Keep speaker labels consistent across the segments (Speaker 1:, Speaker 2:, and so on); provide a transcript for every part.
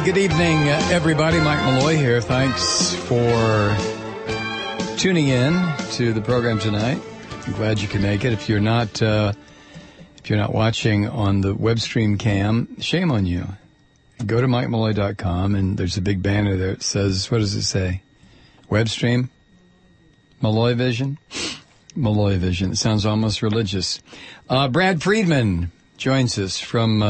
Speaker 1: Good evening, everybody. Mike Malloy here. Thanks for tuning in to the program tonight. I'm glad you can make it. If you're not watching on the web stream cam, shame on you. Go to MikeMalloy.com, and there's a big banner there. It says, what does it say? Web stream? Malloy Vision? Malloy Vision. It sounds almost religious. Brad Friedman joins us from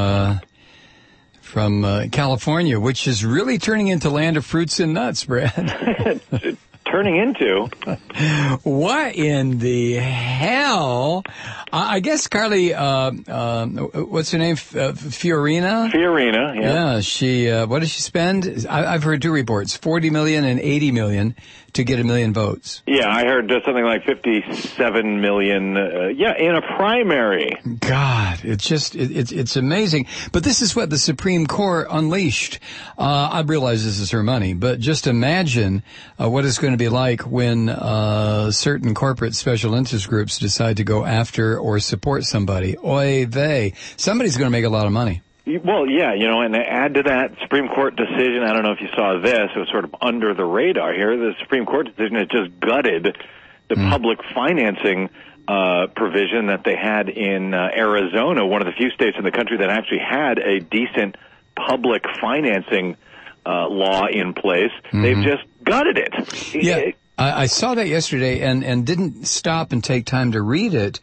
Speaker 1: California, which is really turning into land of fruits and nuts, Brad.
Speaker 2: Turning into?
Speaker 1: What in the hell? I guess Carly, what's her name? Fiorina?
Speaker 2: Fiorina, yeah.
Speaker 1: Yeah, she, what does she spend? I've heard two reports, 40 million and 80 million to get 1 million votes.
Speaker 2: Yeah, I heard something like 57 million, in a primary.
Speaker 1: God, it's amazing. But this is what the Supreme Court unleashed. I realize this is her money, but just imagine what it's going to be like when certain corporate special interest groups decide to go after or support somebody. Oy vey. Somebody's going to make a lot of money.
Speaker 2: Well, yeah, and to add to that Supreme Court decision, I don't know if you saw this, it was sort of under the radar here. The Supreme Court decision has just gutted the public financing provision that they had in Arizona, one of the few states in the country that actually had a decent public financing law in place. They've just gutted it.
Speaker 1: Yeah, I saw that yesterday and didn't stop and take time to read it.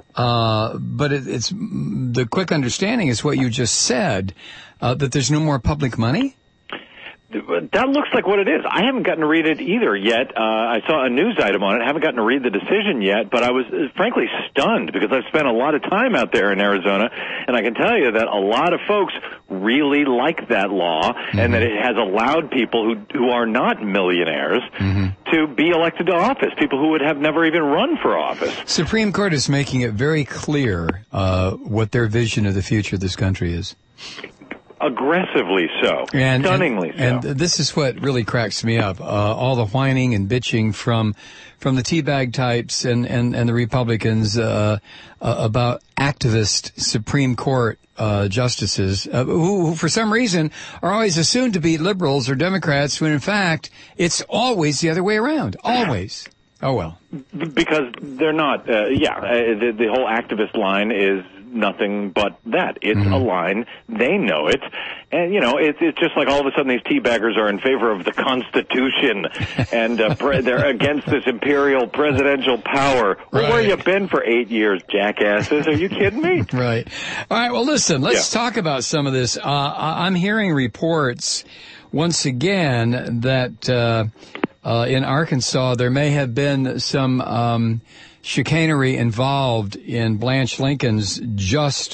Speaker 1: But it's the quick understanding is what you just said, that there's no more public money?
Speaker 2: That looks like what it is. I haven't gotten to read it either yet. I saw a news item on it. I haven't gotten to read the decision yet, but I was frankly stunned because I've spent a lot of time out there in Arizona, and I can tell you that a lot of folks really like that law and that it has allowed people who are not millionaires to be elected to office, people who would have never even run for office.
Speaker 1: Supreme Court is making it very clear what their vision of the future of this country is.
Speaker 2: Aggressively so. Stunningly so.
Speaker 1: And this is what really cracks me up. All the whining and bitching from the teabag types and the Republicans about activist Supreme Court justices who for some reason are always assumed to be liberals or Democrats when in fact it's always the other way around. Always. Oh, well.
Speaker 2: Because they're not, the whole activist line is nothing but that. It's a line. They know it. And, it's just like all of a sudden these teabaggers are in favor of the Constitution and they're against this imperial presidential power. Well, where you been for 8 years, jackasses? Are you kidding me?
Speaker 1: Right. All right, well, listen, let's talk about some of this. I'm hearing reports once again that in Arkansas there may have been some chicanery involved in Blanche Lincoln's just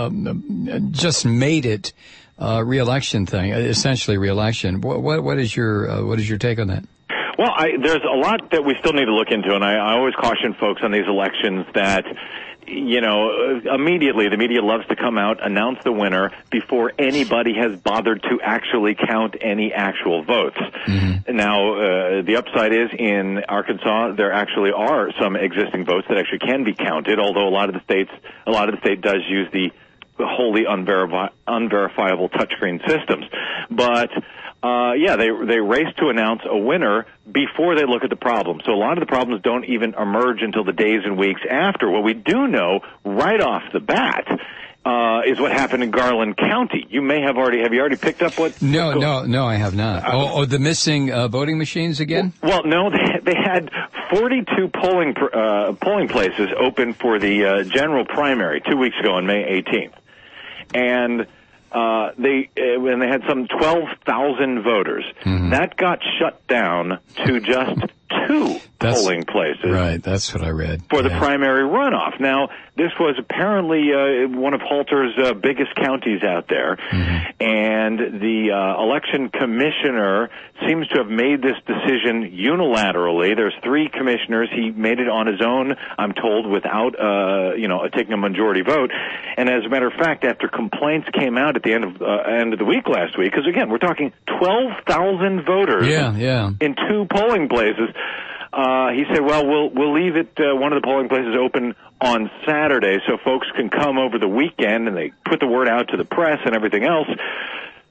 Speaker 1: made it re-election thing, essentially re-election. What is your take on that?
Speaker 2: Well, there's a lot that we still need to look into, and I always caution folks on these elections that immediately the media loves to come out, announce the winner before anybody has bothered to actually count any actual votes. Now, the upside is in Arkansas, there actually are some existing votes that actually can be counted, although a lot of the state does use the wholly unverifiable touchscreen systems. But they race to announce a winner before they look at the problem. So a lot of the problems don't even emerge until the days and weeks after. What we do know right off the bat is what happened in Garland County. You have you already picked up what?
Speaker 1: No, I have not. The missing voting machines again?
Speaker 2: Well, no, they had 42 polling places open for the general primary 2 weeks ago on May 18th. And they had some 12,000 voters. That got shut down to just 2 polling places.
Speaker 1: Right, that's what I read.
Speaker 2: For the primary runoff. Now, this was apparently one of Halter's biggest counties out there, and the election commissioner seems to have made this decision unilaterally. There's 3 commissioners. He made it on his own, I'm told, without taking a majority vote. And as a matter of fact, after complaints came out at the end of the week last week, because again, we're talking 12,000 voters in 2 polling places. He said, well, we'll leave it, one of the polling places open on Saturday so folks can come over the weekend, and they put the word out to the press and everything else.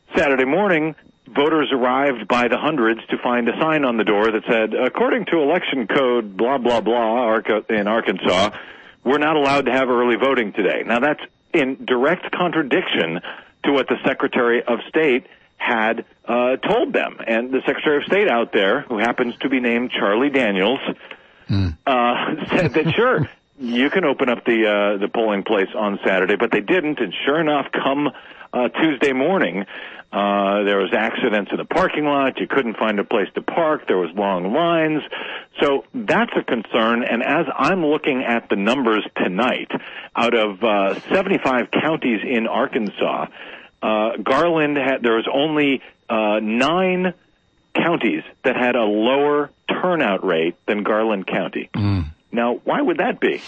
Speaker 2: Saturday morning, voters arrived by the hundreds to find a sign on the door that said, according to election code blah, blah, blah in Arkansas, we're not allowed to have early voting today. Now, that's in direct contradiction to what the Secretary of State had told them. And the Secretary of State out there, who happens to be named Charlie Daniels, said that, sure, you can open up the polling place on Saturday, but they didn't. And sure enough, come Tuesday morning, there was accidents in the parking lot. You couldn't find a place to park. There was long lines. So that's a concern. And as I'm looking at the numbers tonight, out of 75 counties in Arkansas, Garland there was only 9 counties that had a lower turnout rate than Garland County. Now, why would that be?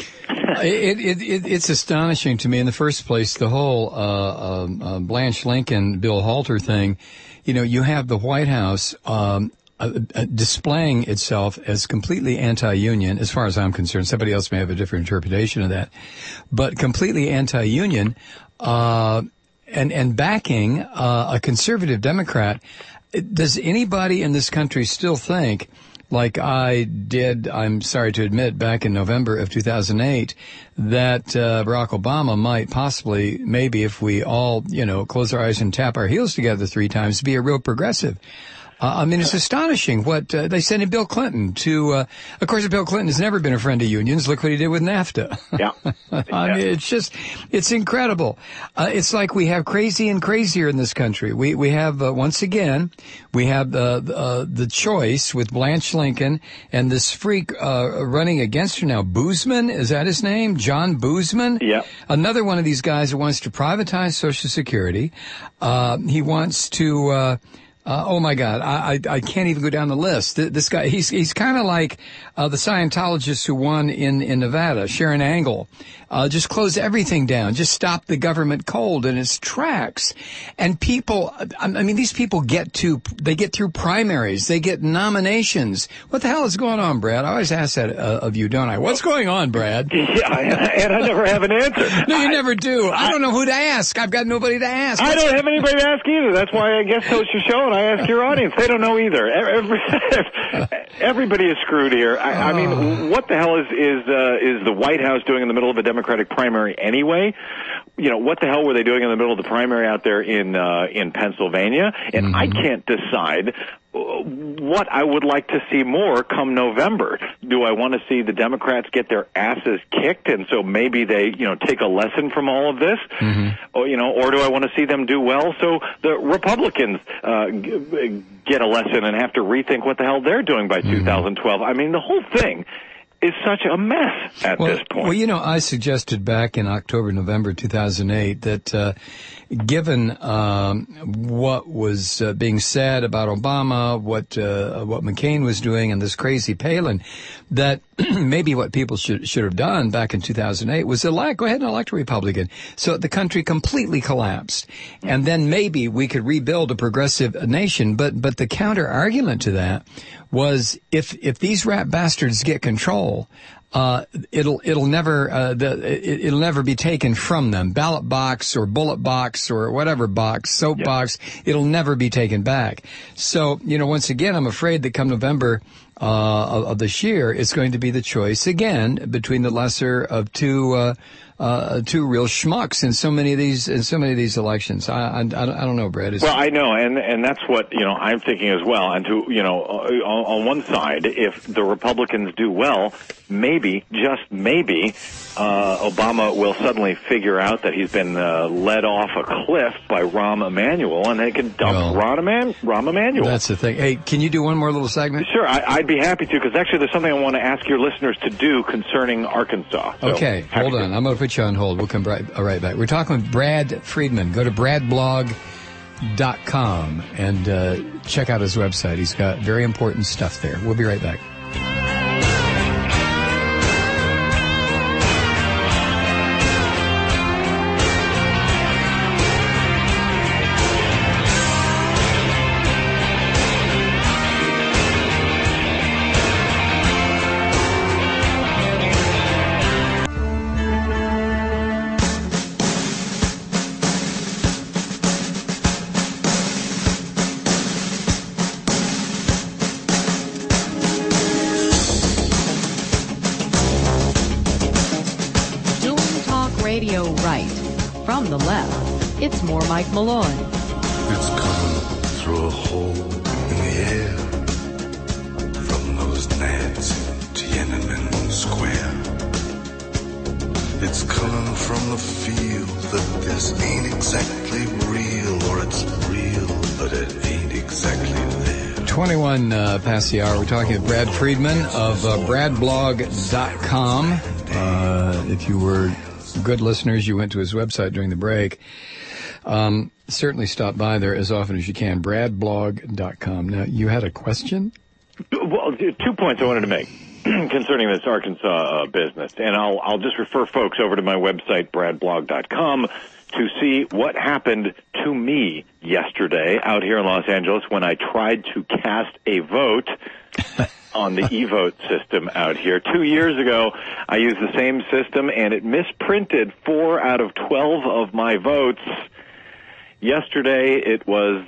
Speaker 1: It's astonishing to me. In the first place, the whole Blanche Lincoln, Bill Halter thing. You know, you have the White House displaying itself as completely anti-union, as far as I'm concerned. Somebody else may have a different interpretation of that, but completely anti-union, and backing a conservative Democrat. Does anybody in this country still think, like I did, I'm sorry to admit, back in November of 2008, that Barack Obama might possibly, maybe if we all, close our eyes and tap our heels together 3 times, be a real progressive? I mean, it's astonishing what they sent in Bill Clinton to, of course, Bill Clinton has never been a friend of unions. Look what he did with NAFTA.
Speaker 2: Yeah.
Speaker 1: I mean, it's incredible. It's like we have crazy and crazier in this country. We have, once again, we have the choice with Blanche Lincoln and this freak, running against her now. Boozman, is that his name? John Boozman?
Speaker 2: Yeah.
Speaker 1: Another one of these guys who wants to privatize Social Security. He wants to, oh my God, I can't even go down the list. This guy, he's kind of like the Scientologist who won in Nevada, Sharon Angle. Just close everything down. Just stop the government cold in its tracks. And people, I mean, these people they get through primaries. They get nominations. What the hell is going on, Brad? I always ask that of you, don't I? What's going on, Brad?
Speaker 2: Yeah, and I never have an answer.
Speaker 1: No, you never do. I don't know who to ask. I've got nobody to ask.
Speaker 2: I don't have anybody to ask either. That's why I guess host your show and I ask your audience. They don't know either. Everybody is screwed here. I mean, what the hell is the White House doing in the middle of a Democratic primary anyway? What the hell were they doing in the middle of the primary out there in Pennsylvania? And I can't decide what I would like to see more come November. Do I want to see the Democrats get their asses kicked, and so maybe they, take a lesson from all of this, or do I want to see them do well so the Republicans get a lesson and have to rethink what the hell they're doing by 2012? I mean, the whole thing is such a mess at this point.
Speaker 1: Well, I suggested back in October, November 2008 that given what was being said about Obama, what McCain was doing, and this crazy Palin, that maybe what people should have done back in 2008 was go ahead and elect a Republican. So the country completely collapsed, and then maybe we could rebuild a progressive nation. But the counter argument to that was if these rat bastards get control, it'll never be taken from them. Ballot box or bullet box or whatever box, soap box, it'll never be taken back. So, once again, I'm afraid that come November of this year, it's going to be the choice again between the lesser of two real schmucks in so many of these elections. I don't know, Brad.
Speaker 2: Well, I know, and that's what I'm thinking as well. And on one side, if the Republicans do well, maybe, just maybe, Obama will suddenly figure out that he's been led off a cliff by Rahm Emanuel, and they can dump Rahm Emanuel.
Speaker 1: That's the thing. Hey, can you do one more little segment?
Speaker 2: Sure, I'd be happy to, because actually there's something I want to ask your listeners to do concerning Arkansas. So,
Speaker 1: okay, hold on. I'm going to put you on hold. We'll come right back. We're talking with Brad Friedman. Go to bradblog.com and check out his website. He's got very important stuff there. We'll be right back.
Speaker 3: radio right. From the left, it's more Mike Malone.
Speaker 4: It's coming through a hole in the air, from those gnats in Tiananmen Square. It's coming from the feel that this ain't exactly real, or it's real, but it ain't exactly there.
Speaker 1: 21 past the hour. We're talking with Brad Friedman of bradblog.com. If you were good listeners, you went to his website during the break. Certainly stop by there as often as you can. bradblog.com. Now, you had a question?
Speaker 2: Well, 2 points I wanted to make concerning this Arkansas business. And I'll just refer folks over to my website, bradblog.com, to see what happened to me yesterday out here in Los Angeles when I tried to cast a vote on the e-vote system out here. 2 years ago, I used the same system, and it misprinted 4 out of 12 of my votes. Yesterday, it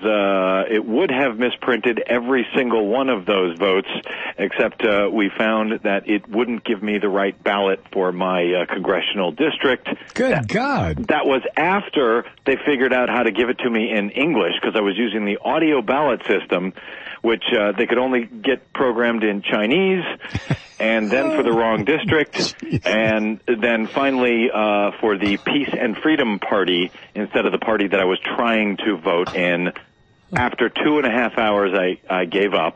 Speaker 2: would have misprinted every single one of those votes, except we found that it wouldn't give me the right ballot for my congressional district.
Speaker 1: Good God.
Speaker 2: That was after they figured out how to give it to me in English, because I was using the audio ballot system, which they could only get programmed in Chinese, and then for the wrong district, and then finally for the Peace and Freedom Party instead of the party that I was trying to vote in. After 2.5 hours, I gave up,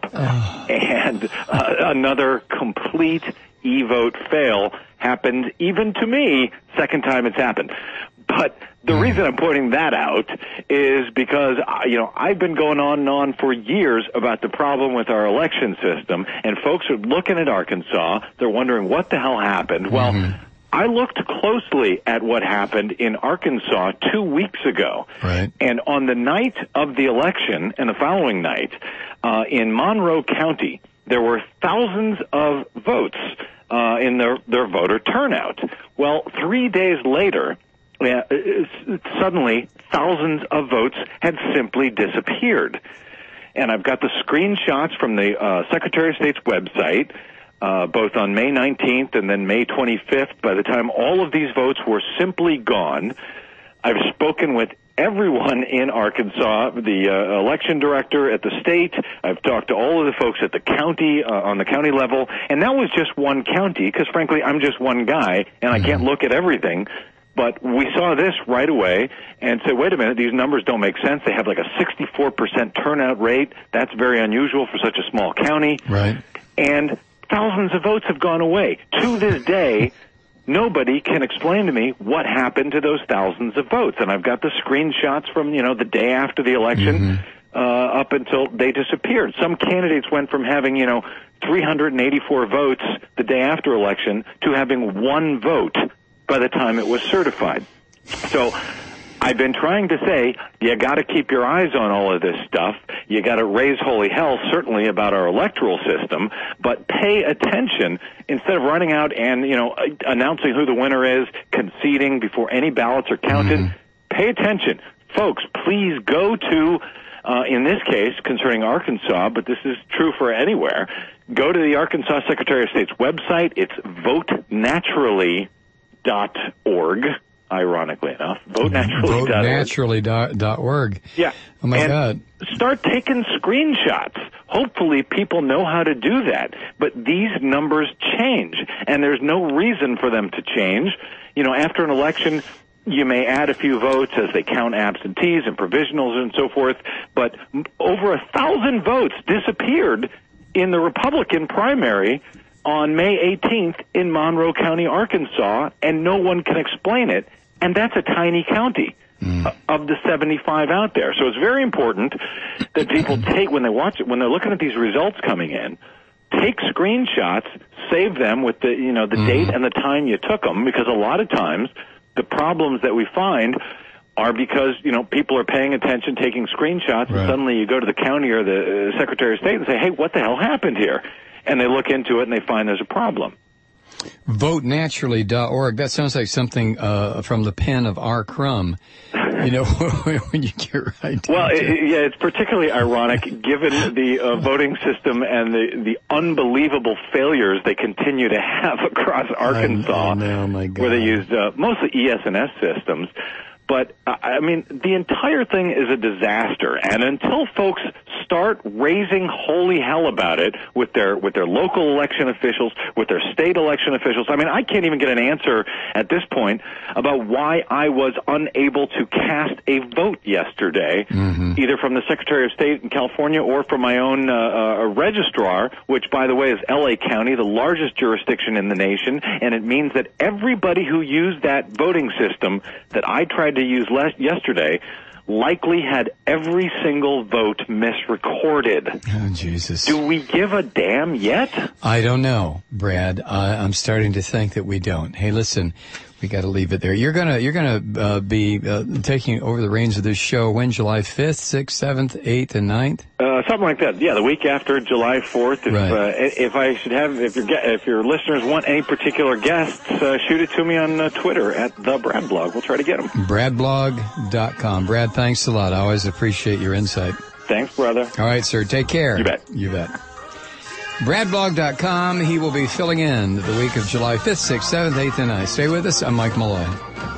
Speaker 2: and another complete e-vote fail happened even to me, second time it's happened. But the reason I'm pointing that out is because, I've been going on and on for years about the problem with our election system, and folks are looking at Arkansas. They're wondering what the hell happened. Well, I looked closely at what happened in Arkansas 2 weeks ago.
Speaker 1: Right.
Speaker 2: And on the night of the election and the following night, in Monroe County, there were thousands of votes in their voter turnout. Well, 3 days later, suddenly thousands of votes had simply disappeared. And I've got the screenshots from the Secretary of State's website, both on May 19th and then May 25th. By the time all of these votes were simply gone, I've spoken with everyone in Arkansas, the election director at the state. I've talked to all of the folks at the county, on the county level, and that was just one county, because frankly, I'm just one guy, and I can't look at everything. But we saw this right away and said, wait a minute, these numbers don't make sense. They have like a 64% turnout rate. That's very unusual for such a small county.
Speaker 1: Right.
Speaker 2: And thousands of votes have gone away. To this day, nobody can explain to me what happened to those thousands of votes. And I've got the screenshots from, the day after the election up until they disappeared. Some candidates went from having, 384 votes the day after election to having 1 vote by the time it was certified. So I've been trying to say, you got to keep your eyes on all of this stuff. You got to raise holy hell, certainly, about our electoral system, but pay attention instead of running out and, announcing who the winner is, conceding before any ballots are counted. Pay attention. Folks, please go to, in this case, concerning Arkansas, but this is true for anywhere, go to the Arkansas Secretary of State's website. It's votenaturally.org, ironically enough.
Speaker 1: Votenaturally.org.
Speaker 2: Yeah.
Speaker 1: Oh, my God.
Speaker 2: Start taking screenshots. Hopefully people know how to do that. But these numbers change, and there's no reason for them to change. After an election, you may add a few votes as they count absentees and provisionals and so forth, but over 1,000 votes disappeared in the Republican primary on May 18th in Monroe County, Arkansas, and no one can explain it. And that's a tiny county of the 75 out there. So it's very important that people take, when they watch it, when they're looking at these results coming in, take screenshots, save them with the, the date and the time you took them, because a lot of times the problems that we find are because, people are paying attention, taking screenshots, and suddenly you go to the county or the Secretary of State and say, hey, what the hell happened here? And they look into it and they find there's a problem.
Speaker 1: Votenaturally.org. That sounds like something from the pen of R. Crumb. You know, when you get right.
Speaker 2: Well, it's particularly ironic given the voting system and the unbelievable failures they continue to have across Arkansas,
Speaker 1: I know, my God.
Speaker 2: where they used mostly ES&S systems. But, I mean, the entire thing is a disaster. And until folks start raising holy hell about it with their local election officials, with their state election officials, I mean, I can't even get an answer at this point about why I was unable to cast a vote yesterday, either from the Secretary of State in California or from my own registrar, which, by the way, is L.A. County, the largest jurisdiction in the nation. And it means that everybody who used that voting system that I tried to use yesterday likely had every single vote misrecorded.
Speaker 1: Oh, Jesus.
Speaker 2: Do we give a damn yet?
Speaker 1: I don't know, Brad. I'm starting to think that we don't. Hey, listen, we got to leave it there. You're gonna be taking over the reins of this show when? July 5th, 6th, 7th, 8th, and 9th?
Speaker 2: Something like that. Yeah, the week after July 4th. If your listeners want any particular guests, shoot it to me on Twitter at the Brad Blog. We'll try to get them.
Speaker 1: Bradblog.com. Brad, thanks a lot. I always appreciate your insight.
Speaker 2: Thanks, brother.
Speaker 1: All right, sir. Take care.
Speaker 2: You bet.
Speaker 1: You bet. Bradblog.com. He will be filling in the week of July 5th, 6th, 7th, 8th, and 9th. Stay with us. I'm Mike Malloy.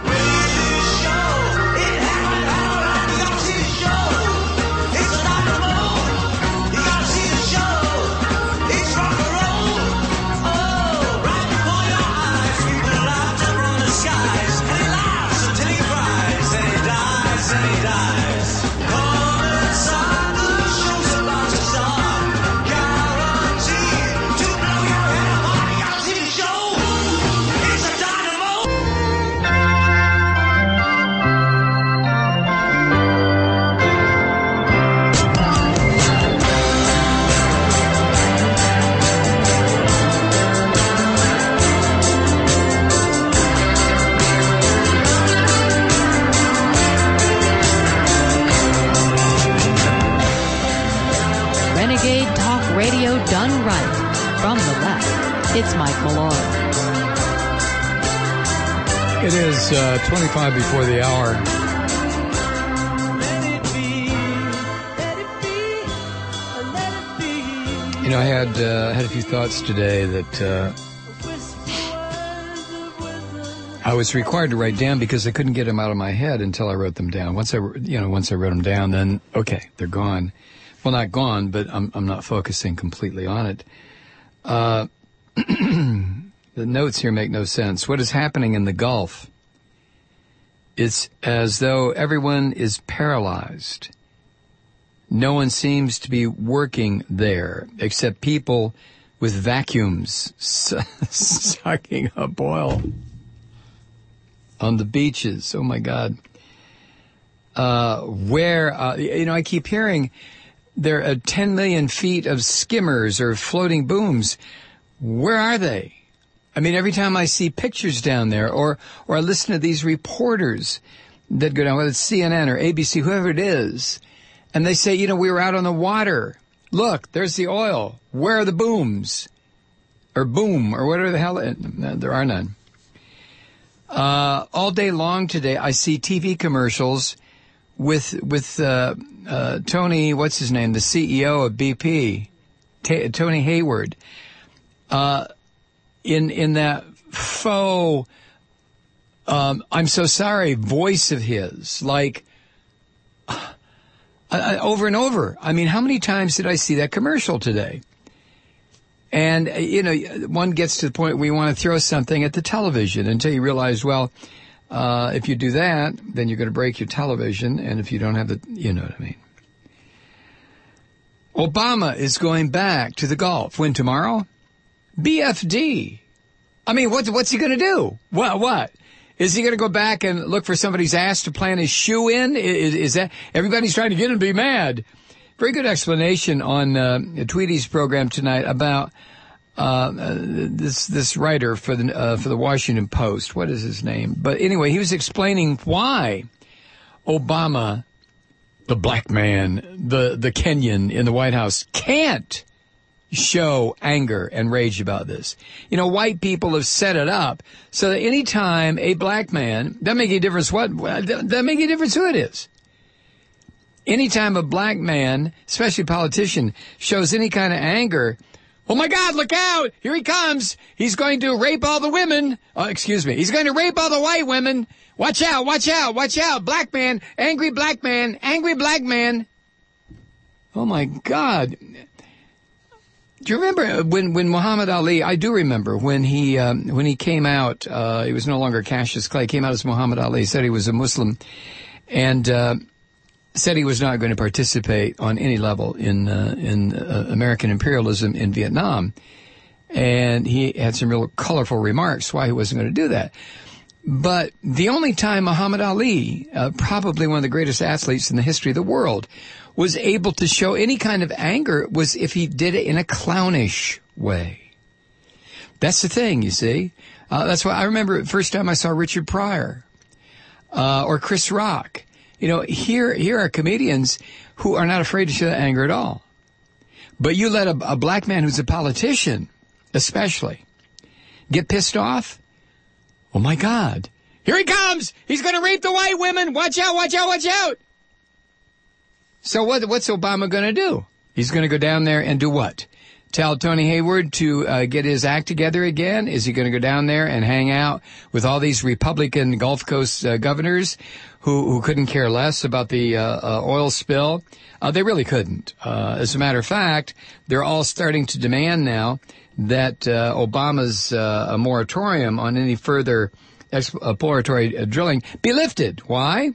Speaker 3: Done right. From the left, it's Mike Malloy.
Speaker 1: It is 25 before the hour. You know, I had a few thoughts today that I was required to write down because I couldn't get them out of my head until I wrote them down. Once I wrote them down, then okay, they're gone. Well, not gone, but I'm not focusing completely on it. The notes here make no sense. What is happening in the Gulf? It's as though everyone is paralyzed. No one seems to be working there except people with vacuums sucking up oil on the beaches. Oh, my God. I keep hearing there are 10 million feet of skimmers or floating booms. Where are they? I mean, every time I see pictures down there or I listen to these reporters that go down, whether it's CNN or ABC, whoever it is, and they say, we were out on the water. Look, there's the oil. Where are the booms? Or boom, or whatever the hell. There are none. All day long today, I see TV commercials with Tony, what's his name, the CEO of BP, Tony Hayward, in that faux, I'm so sorry, voice of his, like, over and over. I mean, how many times did I see that commercial today? And, one gets to the point where you want to throw something at the television until you realize, well, if you do that, then you're going to break your television, and if you don't have you know what I mean. Obama is going back to the Gulf. When, tomorrow? BFD. I mean, what's he going to do? What? Is he going to go back and look for somebody's ass to plant his shoe in? Is that, everybody's trying to get him to be mad. Very good explanation on Tweedy's program tonight about this writer for the Washington Post. What is his name? But anyway, he was explaining why Obama, the black man, the Kenyan in the White House, can't show anger and rage about this. White people have set it up so that any time a black man, doesn't make any difference doesn't make any difference who it is. Anytime a black man, especially a politician, shows any kind of anger, oh my God, look out! Here he comes! He's going to rape all the women. He's going to rape all the white women. Watch out, watch out, watch out! Black man, angry black man, angry black man. Oh my God. Do you remember when Muhammad Ali, I do remember when he came out, he was no longer Cassius Clay, came out as Muhammad Ali, said he was a Muslim, and said he was not going to participate on any level in American imperialism in Vietnam. And he had some real colorful remarks why he wasn't going to do that. But the only time Muhammad Ali, probably one of the greatest athletes in the history of the world, was able to show any kind of anger was if he did it in a clownish way. That's the thing, you see. That's why I remember the first time I saw Richard Pryor or Chris Rock. Here are comedians who are not afraid to show that anger at all. But you let a black man who's a politician, especially, get pissed off, oh my God, here he comes! He's going to rape the white women! Watch out, watch out, watch out! So what's Obama going to do? He's going to go down there and do what? Tell Tony Hayward to get his act together again? Is he going to go down there and hang out with all these Republican Gulf Coast governors who couldn't care less about the oil spill? They really couldn't. As a matter of fact, they're all starting to demand now that Obama's moratorium on any further exploratory drilling be lifted. Why?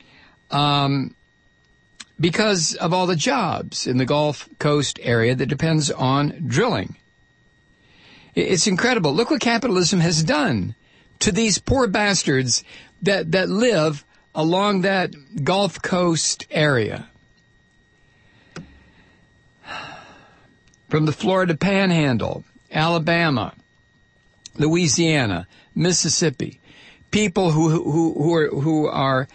Speaker 1: Because of all the jobs in the Gulf Coast area that depends on drilling. It's incredible. Look what capitalism has done to these poor bastards that live along that Gulf Coast area. From the Florida Panhandle, Alabama, Louisiana, Mississippi, people who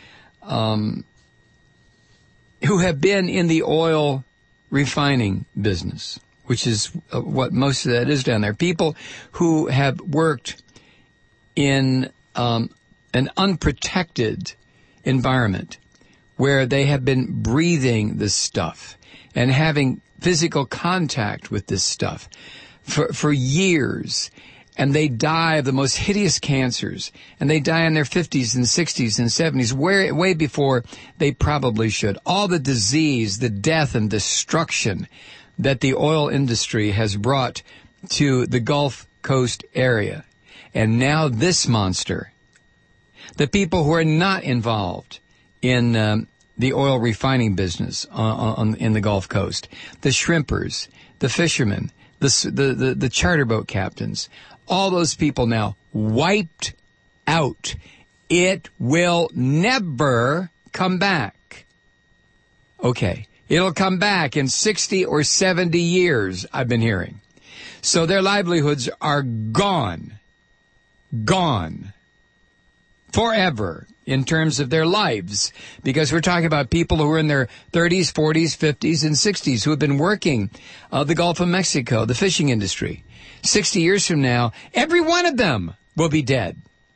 Speaker 1: have been in the oil refining business, which is what most of that is down there. People who have worked in an unprotected environment where they have been breathing this stuff and having physical contact with this stuff for years. And they die of the most hideous cancers, and they die in their 50s and 60s and 70s, way before they probably should. All the disease, the death and destruction that the oil industry has brought to the Gulf Coast area. And now this monster, the people who are not involved in the oil refining business in the Gulf Coast, the shrimpers, the fishermen, the charter boat captains, all those people now wiped out. It will never come back. Okay, it'll come back in 60 or 70 years, I've been hearing. So their livelihoods are gone. Gone. Forever in terms of their lives. Because we're talking about people who are in their 30s, 40s, 50s, and 60s who have been working the Gulf of Mexico, the fishing industry. 60 years from now, every one of them will be dead.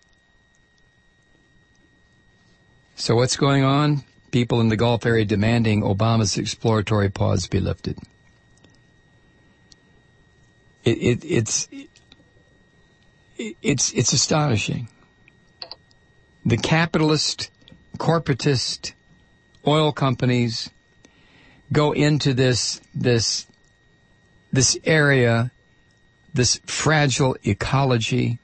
Speaker 1: So what's going on? People in the Gulf area demanding Obama's exploratory pause be lifted. It's astonishing. The capitalist, corporatist oil companies go into this area, this fragile ecology,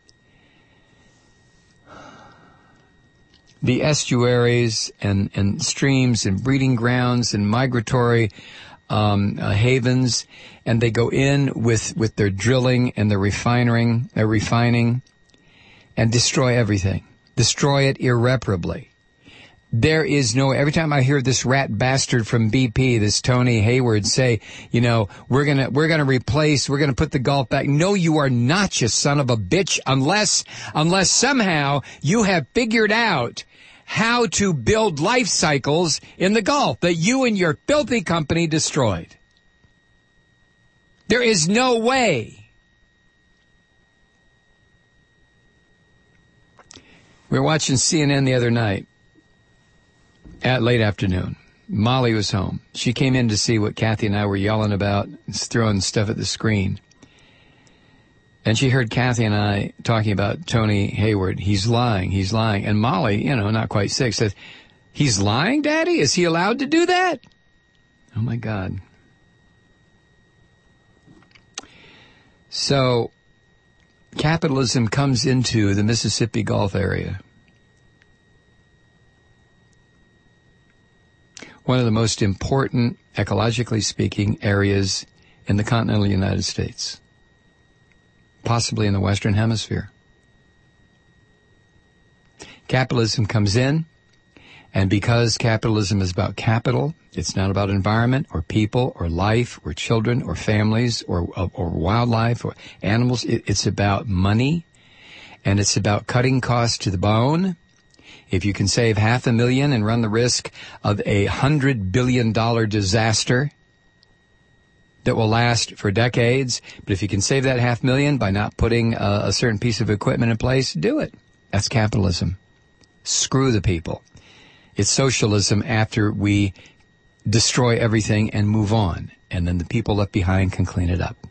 Speaker 1: the estuaries and streams and breeding grounds and migratory havens, and they go in with their drilling and their refining and destroy everything. Destroy it irreparably. There is no, every time I hear this rat bastard from BP, this Tony Hayward say, we're gonna put the Gulf back. No, you are not, you son of a bitch, unless somehow you have figured out how to build life cycles in the Gulf that you and your filthy company destroyed. There is no way. We were watching CNN the other night at late afternoon. Molly was home. She came in to see what Kathy and I were yelling about, throwing stuff at the screen. And she heard Kathy and I talking about Tony Hayward. He's lying. He's lying. And Molly, not quite 6, said, he's lying, Daddy? Is he allowed to do that? Oh, my God. So capitalism comes into the Mississippi Gulf area. One of the most important, ecologically speaking, areas in the continental United States, possibly in the Western Hemisphere. Capitalism comes in, and because capitalism is about capital, it's not about environment or people or life or children or families or wildlife or animals. It's about money, and it's about cutting costs to the bone. If you can save $500,000 and run the risk of $100 billion disaster that will last for decades, but if you can save that $500,000 by not putting a certain piece of equipment in place, do it. That's capitalism. Screw the people. It's socialism after we destroy everything and move on, and then the people left behind can clean it up.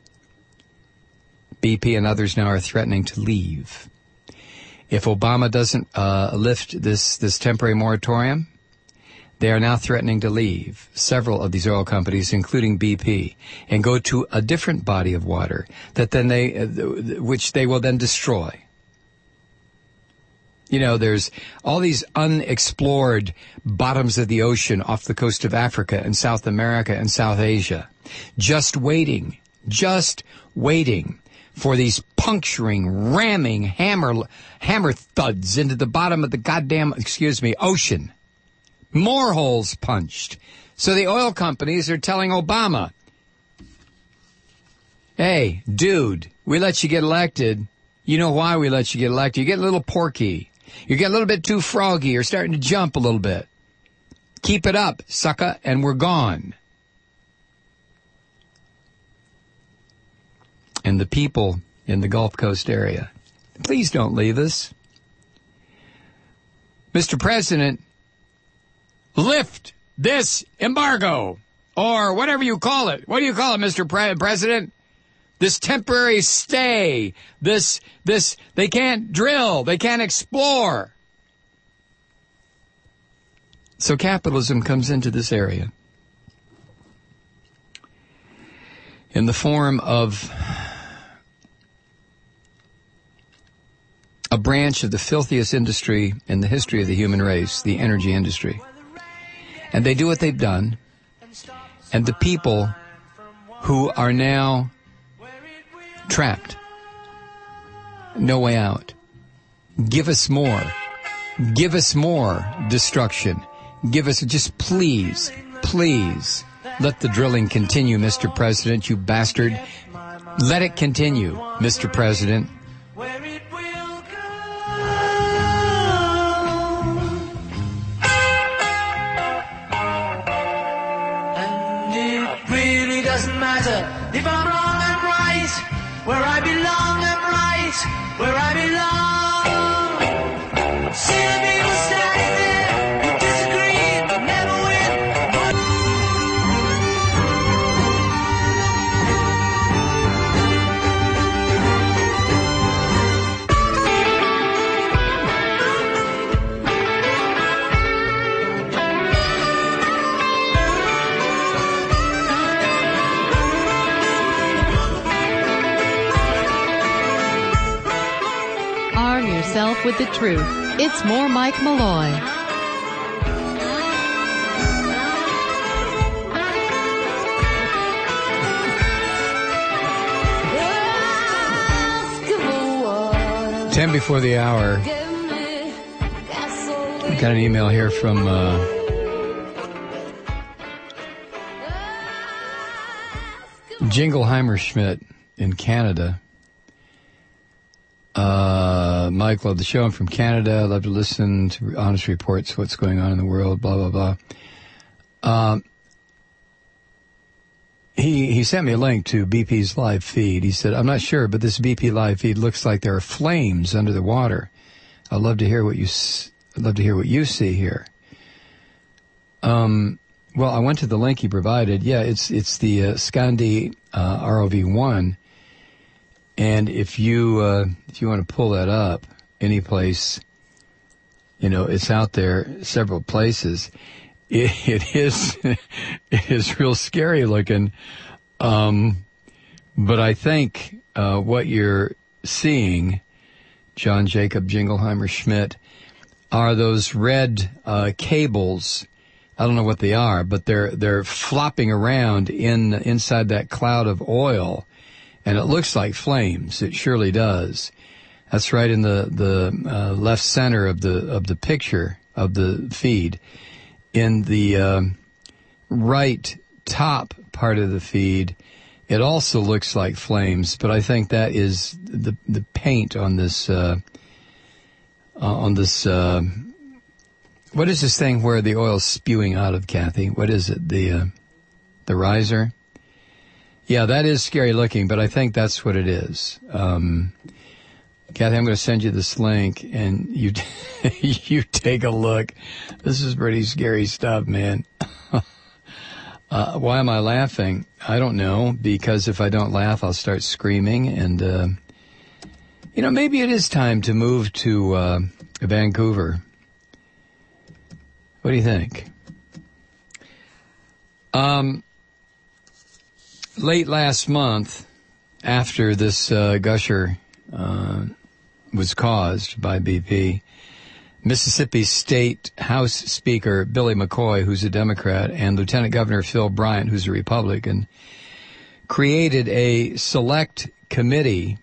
Speaker 1: BP and others now are threatening to leave. If Obama doesn't lift this temporary moratorium, they are now threatening to leave several of these oil companies, including BP, and go to a different body of water that then which they will then destroy. There's all these unexplored bottoms of the ocean off the coast of Africa and South America and South Asia, just waiting for these puncturing, ramming hammer thuds into the bottom of the goddamn, ocean. More holes punched. So the oil companies are telling Obama, hey, dude, we let you get elected. You know why we let you get elected? You get a little porky. You get a little bit too froggy. You're starting to jump a little bit. Keep it up, sucker, and we're gone. And the people in the Gulf Coast area, please don't leave us. Mr. President, lift this embargo, or whatever you call it. What do you call it, Mr. President? This temporary stay, this, they can't drill, they can't explore. So capitalism comes into this area in the form of a branch of the filthiest industry in the history of the human race, the energy industry. And they do what they've done, and the people who are now trapped, no way out. Give us more. Give us more destruction. Give us, just please, let the drilling continue, Mr. President, you bastard. Let it continue, Mr. President.
Speaker 5: And it really doesn't matter if I'm wrong, I'm right. Where I belong, I'm right. Where I belong. See the people standing there who disagree, but never
Speaker 3: Yourself with the truth. It's more Mike Malloy.
Speaker 1: Ten before the hour. I got an email here from Jingleheimer Schmidt in Canada. Mike, love the show. I'm from Canada. I love to listen to honest reports, what's going on in the world, blah, blah, blah. He sent me a link to BP's live feed. He said, I'm not sure, but this BP live feed looks like there are flames under the water. I'd love to hear what you see here. Well, I went to the link he provided. Yeah, it's the Skandi ROV-1. And if you want to pull that up any place, it's out there several places. It is real scary looking. But I think what you're seeing, John Jacob Jingleheimer Schmidt, are those red cables. I don't know what they are, but they're flopping around inside that cloud of oil, and it looks like flames. It surely does. That's right in the left center of the picture of the feed. In the right top part of the feed, it also looks like flames, but I think that is the paint on this what is this thing where the oil's spewing out of, Kathy? What is it? The riser? Yeah, that is scary looking, but I think that's what it is. Kathy, I'm going to send you this link, and you you take a look. This is pretty scary stuff, man. Why am I laughing? I don't know, because if I don't laugh, I'll start screaming, and maybe it is time to move to Vancouver. What do you think? Late last month, after this gusher was caused by BP, Mississippi State House Speaker Billy McCoy, who's a Democrat, and Lieutenant Governor Phil Bryant, who's a Republican, created a select committee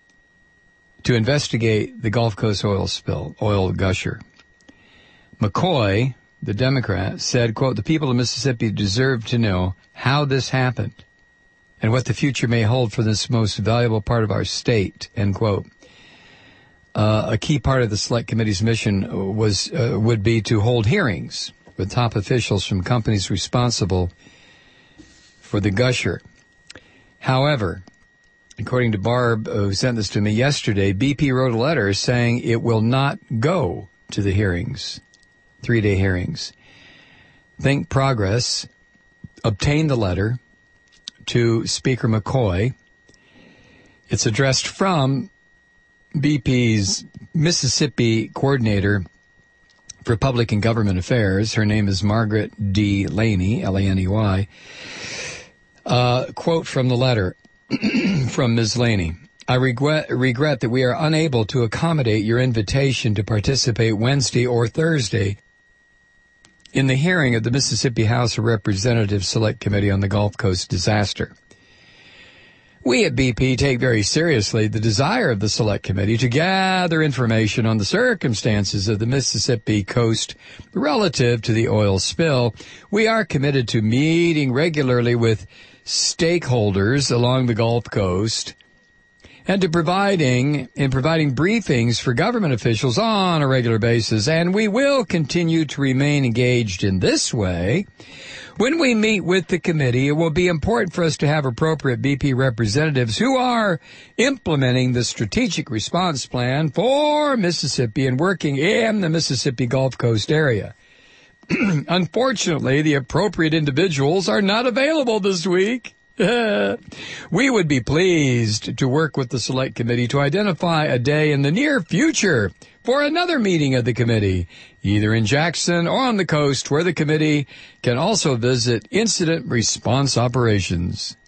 Speaker 1: to investigate the Gulf Coast oil gusher. McCoy, the Democrat, said, quote, "The people of Mississippi deserve to know how this happened and what the future may hold for this most valuable part of our state," end quote. A key part of the Select Committee's mission would be to hold hearings with top officials from companies responsible for the gusher. However, according to Barb, who sent this to me yesterday, BP wrote a letter saying it will not go to the hearings, 3-day hearings. Think Progress obtained the letter to Speaker McCoy. It's addressed from BP's Mississippi coordinator for Public and Government Affairs. Her name is Margaret D. Laney, Laney. Quote from the letter from Ms. Laney. "I regret that we are unable to accommodate your invitation to participate Wednesday or Thursday in the hearing of the Mississippi House of Representatives Select Committee on the Gulf Coast disaster. We at BP take very seriously the desire of the Select Committee to gather information on the circumstances of the Mississippi coast relative to the oil spill. We are committed to meeting regularly with stakeholders along the Gulf Coast and to providing briefings for government officials on a regular basis, and we will continue to remain engaged in this way. When we meet with the committee, it will be important for us to have appropriate BP representatives who are implementing the strategic response plan for Mississippi and working in the Mississippi Gulf Coast area. Unfortunately, the appropriate individuals are not available this week. We would be pleased to work with the Select Committee to identify a day in the near future for another meeting of the committee, either in Jackson or on the coast, where the committee can also visit incident response operations."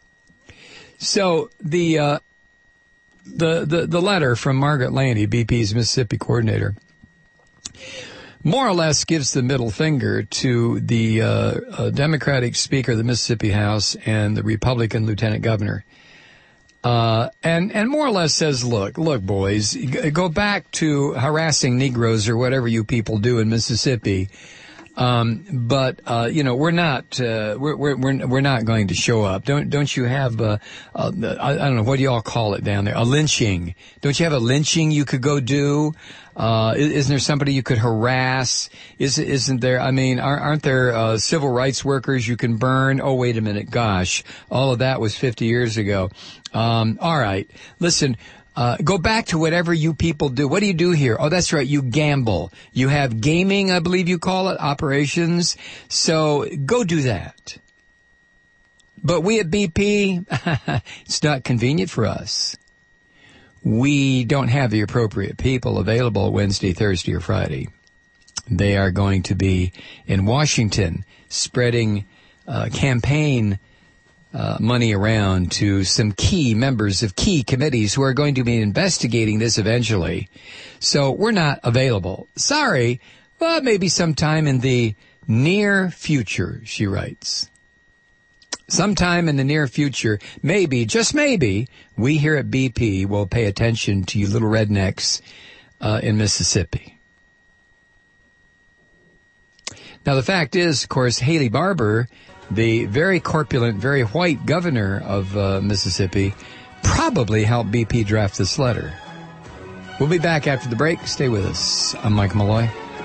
Speaker 1: So the letter from Margaret Laney, BP's Mississippi coordinator, more or less gives the middle finger to the Democratic Speaker of the Mississippi House and the Republican Lieutenant Governor. And more or less says, look, boys, go back to harassing Negroes or whatever you people do in Mississippi. But we're not going to show up. Don't you have, I don't know, what do y'all call it down there? A lynching. Don't you have a lynching you could go do? Isn't there somebody you could harass? Isn't there, I mean, aren't there, civil rights workers you can burn? Oh, wait a minute. Gosh. All of that was 50 years ago. All right. Listen. Go back to whatever you people do. What do you do here? Oh, that's right. You gamble. You have gaming, I believe you call it, operations. So go do that. But we at BP, it's not convenient for us. We don't have the appropriate people available Wednesday, Thursday, or Friday. They are going to be in Washington spreading campaign money around to some key members of key committees who are going to be investigating this eventually. So we're not available. Sorry, but maybe sometime in the near future, she writes. Sometime in the near future, maybe, just maybe, we here at BP will pay attention to you little rednecks in Mississippi. Now, the fact is, of course, Haley Barbour, the very corpulent, very white governor of Mississippi, probably helped BP draft this letter. We'll be back after the break. Stay with us. I'm Mike Malloy.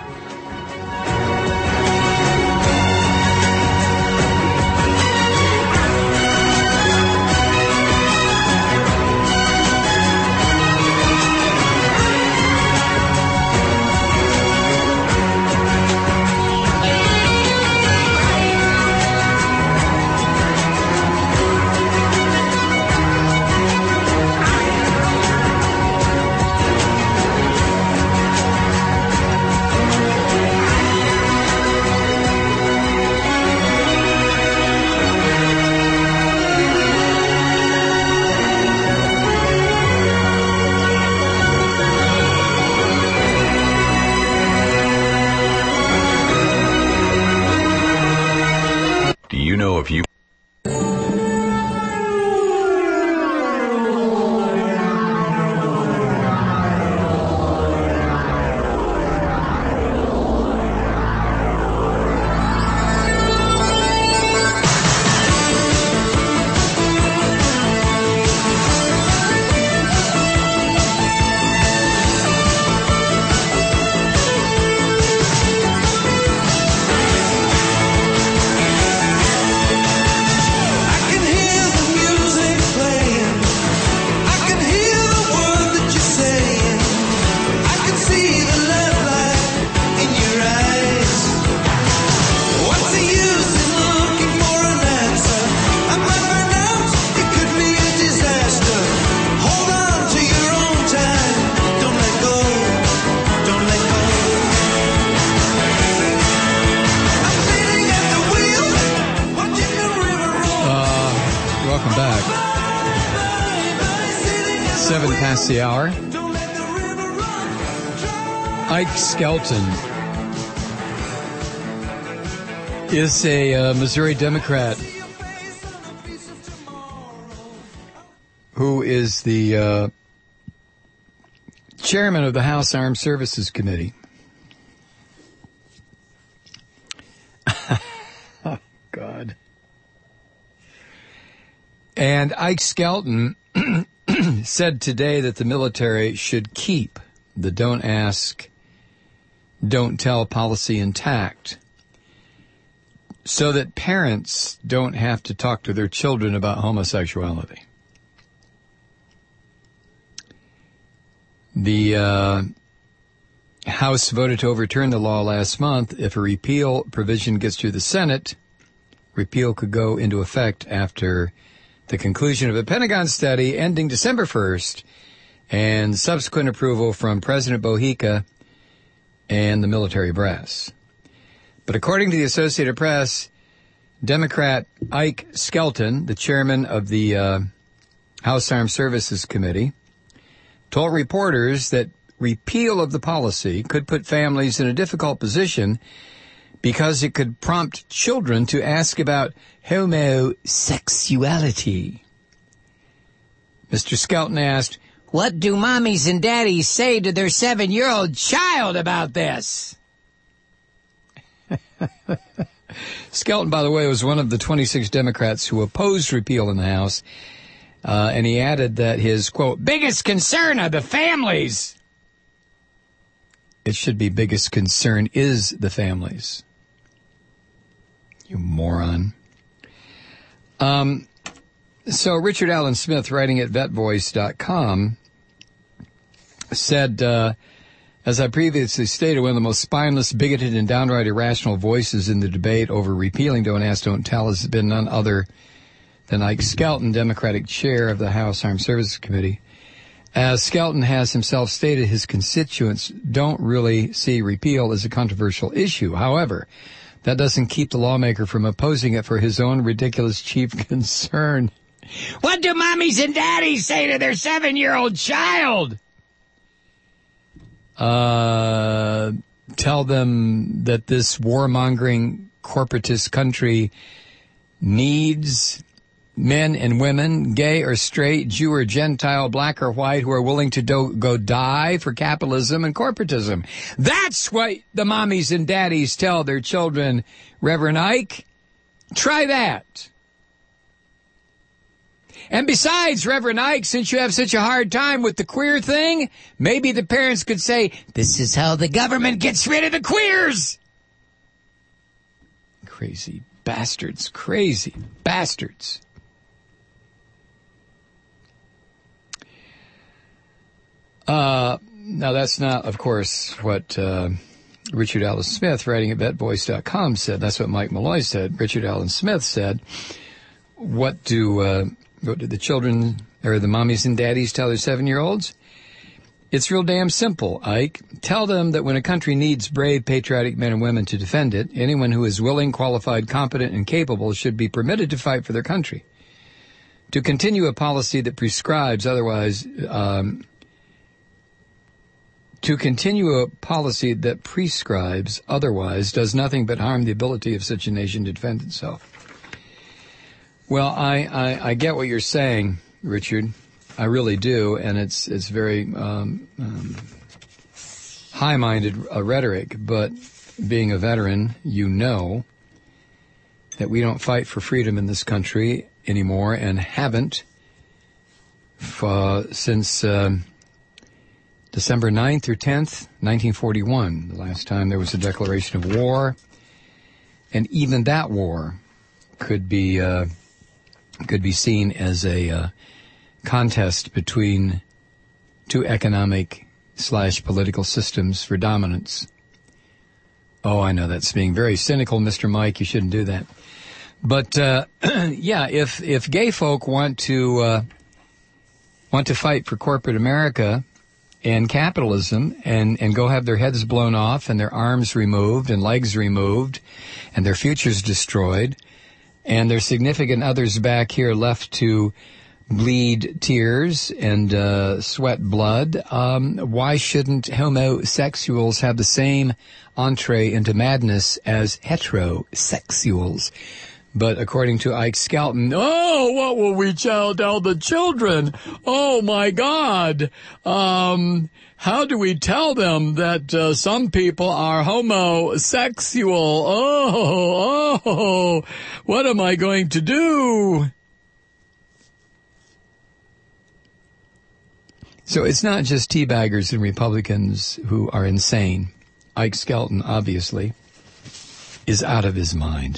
Speaker 1: The hour. Ike Skelton is a Missouri Democrat who is the chairman of the House Armed Services Committee. Oh, God. And Ike Skelton said today that the military should keep the don't ask, don't tell policy intact so that parents don't have to talk to their children about homosexuality. The House voted to overturn the law last month. If a repeal provision gets through the Senate, repeal could go into effect after the conclusion of a Pentagon study ending December 1st and subsequent approval from President Bohica and the military brass. But according to the Associated Press, Democrat Ike Skelton, the chairman of the House Armed Services Committee, told reporters that repeal of the policy could put families in a difficult position because it could prompt children to ask about homosexuality. Mr. Skelton asked, "What do mommies and daddies say to their 7-year-old child about this?" Skelton, by the way, was one of the 26 Democrats who opposed repeal in the House. And he added that his, quote, biggest concern are the families. It should be biggest concern is the families. You moron. So Richard Allen Smith, writing at vetvoice.com, said, as I previously stated, one of the most spineless, bigoted, and downright irrational voices in the debate over repealing Don't Ask, Don't Tell has been none other than Ike Skelton, Democratic chair of the House Armed Services Committee. As Skelton has himself stated, his constituents don't really see repeal as a controversial issue. However, that doesn't keep the lawmaker from opposing it for his own ridiculous chief concern. What do mommies and daddies say to their 7-year-old child? Tell them that this warmongering corporatist country needs men and women, gay or straight, Jew or Gentile, black or white, who are willing to go die for capitalism and corporatism. That's what the mommies and daddies tell their children, Reverend Ike. Try that. And besides, Reverend Ike, since you have such a hard time with the queer thing, maybe the parents could say, this is how the government gets rid of the queers. Crazy bastards. Crazy bastards. Now, that's not, of course, what Richard Allen Smith, writing at vetvoice.com, said. That's what Mike Malloy said. Richard Allen Smith said, what do the children, or the mommies and daddies, tell their 7-year-olds? It's real damn simple, Ike. Tell them that when a country needs brave, patriotic men and women to defend it, anyone who is willing, qualified, competent, and capable should be permitted to fight for their country. To continue a policy that prescribes otherwise, does nothing but harm the ability of such a nation to defend itself. Well, I get what you're saying, Richard. I really do, and it's very high-minded rhetoric. But being a veteran, you know that we don't fight for freedom in this country anymore, and haven't since December 9th or 10th, 1941, the last time there was a declaration of war, and even that war could be seen as a contest between two economic/political systems for dominance. Oh, I know that's being very cynical, Mr. Mike. You shouldn't do that. But yeah, if gay folk want to fight for corporate America and capitalism and go have their heads blown off and their arms removed and legs removed and their futures destroyed, and their significant others back here left to bleed tears and sweat blood, why shouldn't homosexuals have the same entree into madness as heterosexuals? But according to Ike Skelton, oh, what will we tell the children? Oh, my God. How do we tell them that some people are homosexual? Oh, what am I going to do? So it's not just teabaggers and Republicans who are insane. Ike Skelton, obviously, is out of his mind.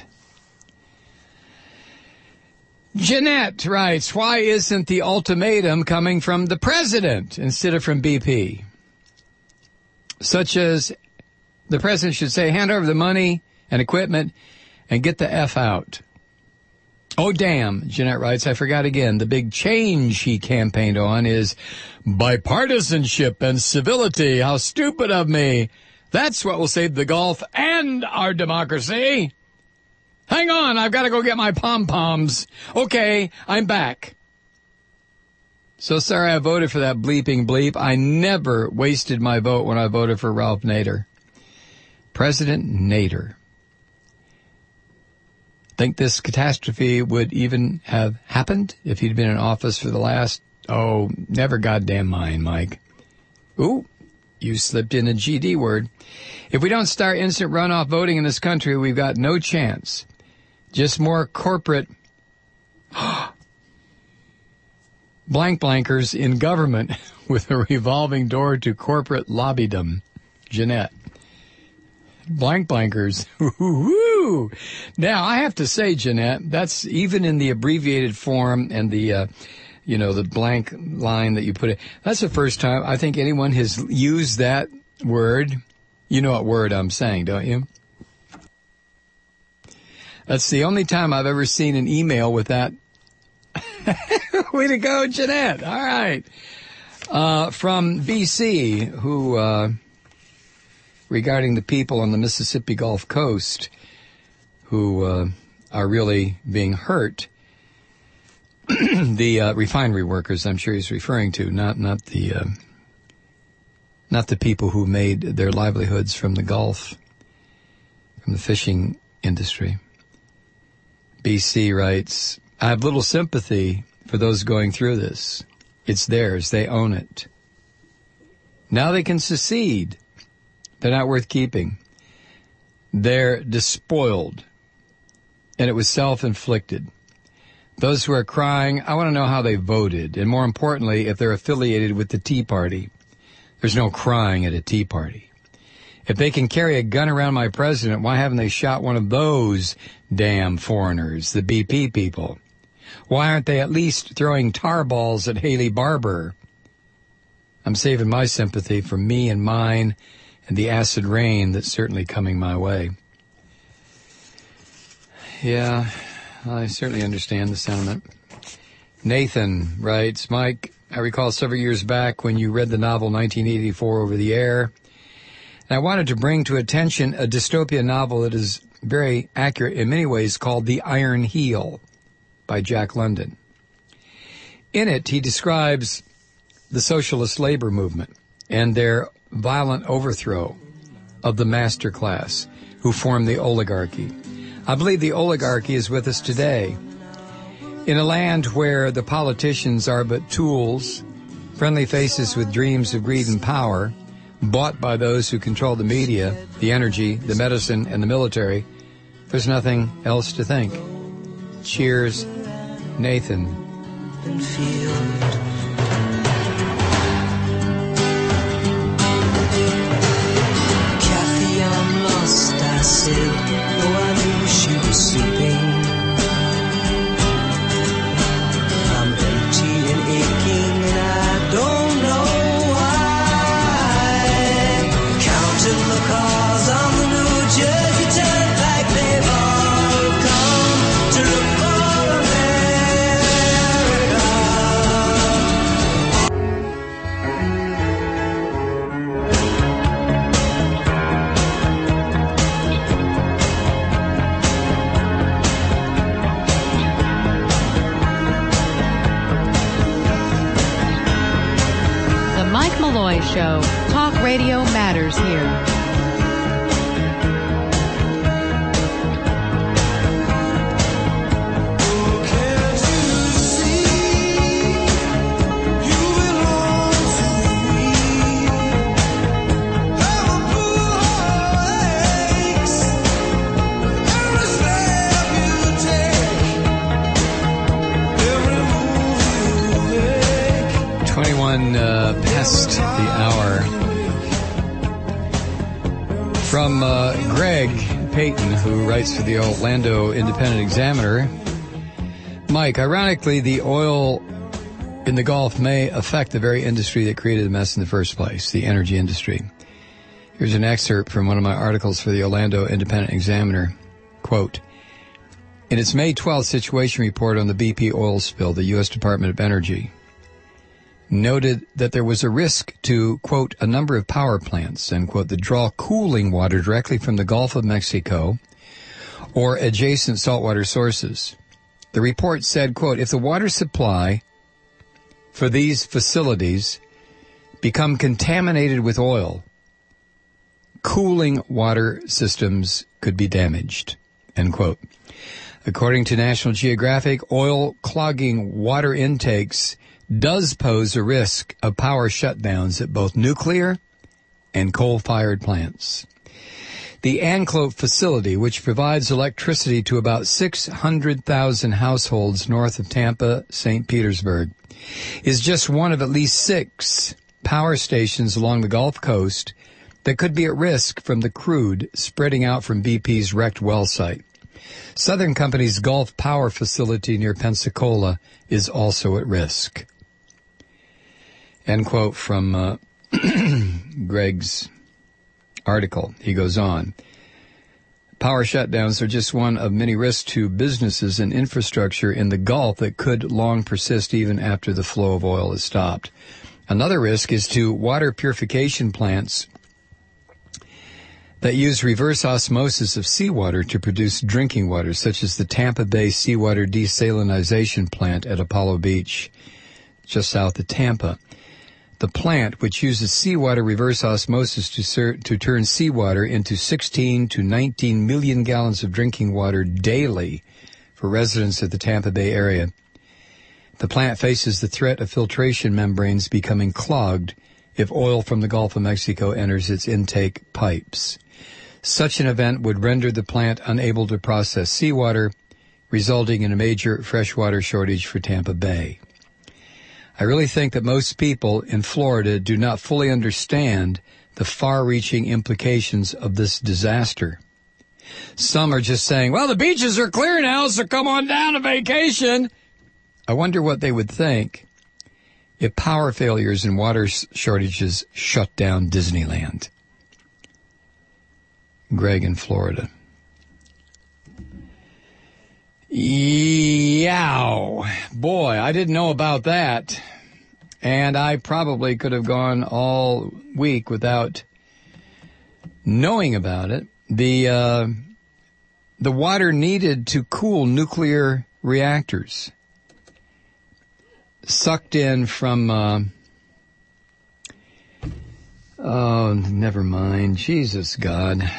Speaker 1: Jeanette writes, why isn't the ultimatum coming from the president instead of from BP? Such as the president should say, hand over the money and equipment and get the F out. Oh, damn, Jeanette writes, I forgot again. The big change he campaigned on is bipartisanship and civility. How stupid of me. That's what will save the Gulf and our democracy. Hang on, I've got to go get my pom-poms. Okay, I'm back. So sorry I voted for that bleeping bleep. I never wasted my vote when I voted for Ralph Nader. President Nader. Think this catastrophe would even have happened if he'd been in office for the last, never goddamn mind, Mike. Ooh, You slipped in a GD word. If we don't start instant runoff voting in this country, we've got no chance. Just more corporate blankers in government with a revolving door to corporate lobbydom. Jeanette. Blankers. Woo-hoo-hoo. Now, I have to say, Jeanette, that's even in the abbreviated form and the the blank line that you put in. That's the first time I think anyone has used that word. You know what word I'm saying, don't you? That's the only time I've ever seen an email with that. Way to go, Jeanette. All right. From BC, who, regarding the people on the Mississippi Gulf Coast who are really being hurt, the refinery workers, I'm sure he's referring to, not the people who made their livelihoods from the Gulf, from the fishing industry. BC writes, I have little sympathy for those going through this. It's theirs. They own it. Now they can secede. They're not worth keeping. They're despoiled. And it was self-inflicted. Those who are crying, I want to know how they voted. And more importantly, if they're affiliated with the Tea Party. There's no crying at a Tea Party. If they can carry a gun around my president, why haven't they shot one of those damn foreigners, the BP people? Why aren't they at least throwing tar balls at Haley Barbour? I'm saving my sympathy for me and mine and the acid rain that's certainly coming my way. Yeah, I certainly understand the sentiment. Nathan writes, Mike, I recall several years back when you read the novel 1984 over the air, and I wanted to bring to attention a dystopian novel that is very accurate in many ways called The Iron Heel by Jack London. In it, he describes the socialist labor movement and their violent overthrow of the master class who formed the oligarchy. I believe the oligarchy is with us today. In a land where the politicians are but tools, friendly faces with dreams of greed and power, bought by those who control the media, the energy, the medicine, and the military, there's nothing else to think. Cheers, Nathan.
Speaker 5: Kathy, I'm lost, I said, though I knew she was sleeping. I'm empty and aching, and I don't know why. Counting the cars on the New Jersey Turnpike, they've all come to look for
Speaker 3: The Mike Malloy Show. Talk radio matters here.
Speaker 1: Past the hour. From Greg Payton, who writes for the Orlando Independent Examiner. Mike, ironically, the oil in the Gulf may affect the very industry that created the mess in the first place, the energy industry. Here's an excerpt from one of my articles for the Orlando Independent Examiner. Quote, in its May 12th situation report on the BP oil spill, the U.S. Department of Energy noted that there was a risk to, quote, a number of power plants, end quote, that draw cooling water directly from the Gulf of Mexico or adjacent saltwater sources. The report said, quote, if the water supply for these facilities become contaminated with oil, cooling water systems could be damaged, end quote. According to National Geographic, oil clogging water intakes does pose a risk of power shutdowns at both nuclear and coal-fired plants. The Anclote facility, which provides electricity to about 600,000 households north of Tampa, St. Petersburg, is just one of at least 6 power stations along the Gulf Coast that could be at risk from the crude spreading out from BP's wrecked well site. Southern Company's Gulf Power facility near Pensacola is also at risk. End quote from Greg's article. He goes on. Power shutdowns are just one of many risks to businesses and infrastructure in the Gulf that could long persist even after the flow of oil is stopped. Another risk is to water purification plants that use reverse osmosis of seawater to produce drinking water, such as the Tampa Bay Seawater Desalinization Plant at Apollo Beach, just south of Tampa. The plant, which uses seawater reverse osmosis to turn seawater into 16 to 19 million gallons of drinking water daily for residents of the Tampa Bay area. The plant faces the threat of filtration membranes becoming clogged if oil from the Gulf of Mexico enters its intake pipes. Such an event would render the plant unable to process seawater, resulting in a major freshwater shortage for Tampa Bay. I really think that most people in Florida do not fully understand the far-reaching implications of this disaster. Some are just saying, well, the beaches are clear now, so come on down to vacation. I wonder what they would think if power failures and water shortages shut down Disneyland. Greg in Florida. Yow. Boy, I didn't know about that. And I probably could have gone all week without knowing about it. The water needed to cool nuclear reactors sucked in from oh, never mind. Jesus, God.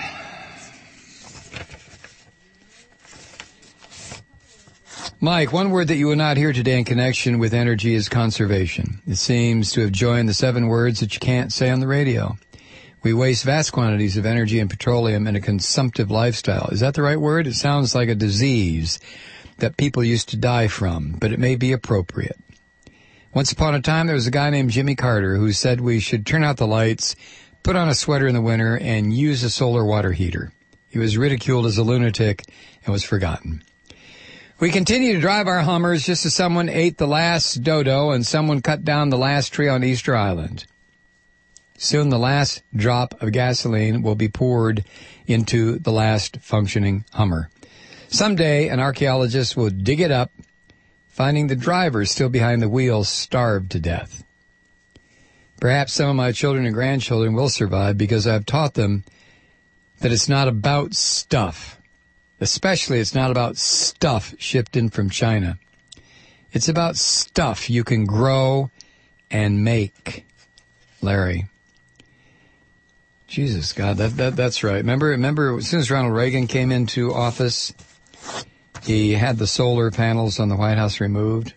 Speaker 1: Mike, one word that you will not hear today in connection with energy is conservation. It seems to have joined the 7 words that you can't say on the radio. We waste vast quantities of energy and petroleum in a consumptive lifestyle. Is that the right word? It sounds like a disease that people used to die from, but it may be appropriate. Once upon a time, there was a guy named Jimmy Carter who said we should turn out the lights, put on a sweater in the winter, and use a solar water heater. He was ridiculed as a lunatic and was forgotten. We continue to drive our Hummers just as someone ate the last dodo and someone cut down the last tree on Easter Island. Soon the last drop of gasoline will be poured into the last functioning Hummer. Someday an archaeologist will dig it up, finding the driver still behind the wheel, starved to death. Perhaps some of my children and grandchildren will survive because I've taught them that it's not about stuff. Especially, it's not about stuff shipped in from China. It's about stuff you can grow and make. Larry. Jesus, God, that's right. Remember, as soon as Ronald Reagan came into office, he had the solar panels on the White House removed.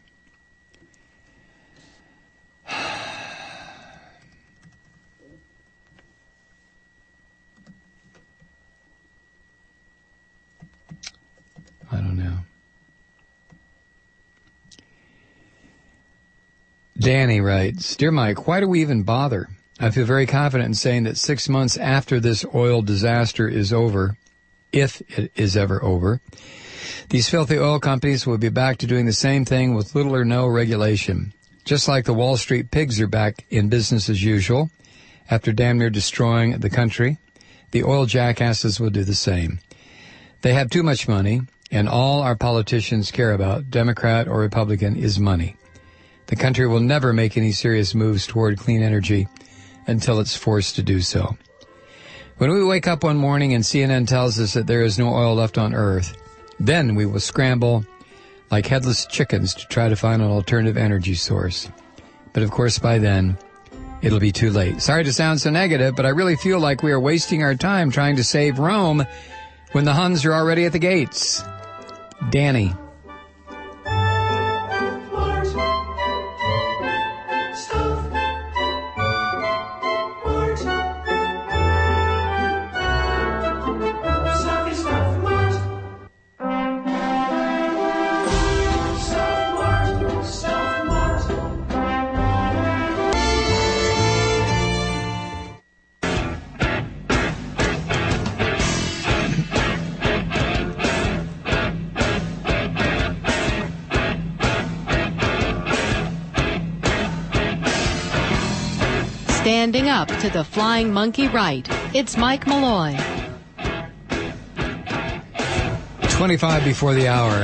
Speaker 1: I don't know. Danny writes, Dear Mike, why do we even bother? I feel very confident in saying that 6 months after this oil disaster is over, if it is ever over, these filthy oil companies will be back to doing the same thing with little or no regulation. Just like the Wall Street pigs are back in business as usual after damn near destroying the country, the oil jackasses will do the same. They have too much money, and all our politicians care about, Democrat or Republican, is money. The country will never make any serious moves toward clean energy until it's forced to do so. When we wake up one morning and CNN tells us that there is no oil left on Earth, then we will scramble like headless chickens to try to find an alternative energy source. But of course, by then, it'll be too late. Sorry to sound so negative, but I really feel like we are wasting our time trying to save Rome when the Huns are already at the gates. Danny.
Speaker 3: Standing up to the flying monkey right, it's Mike Malloy.
Speaker 1: 25 before the hour.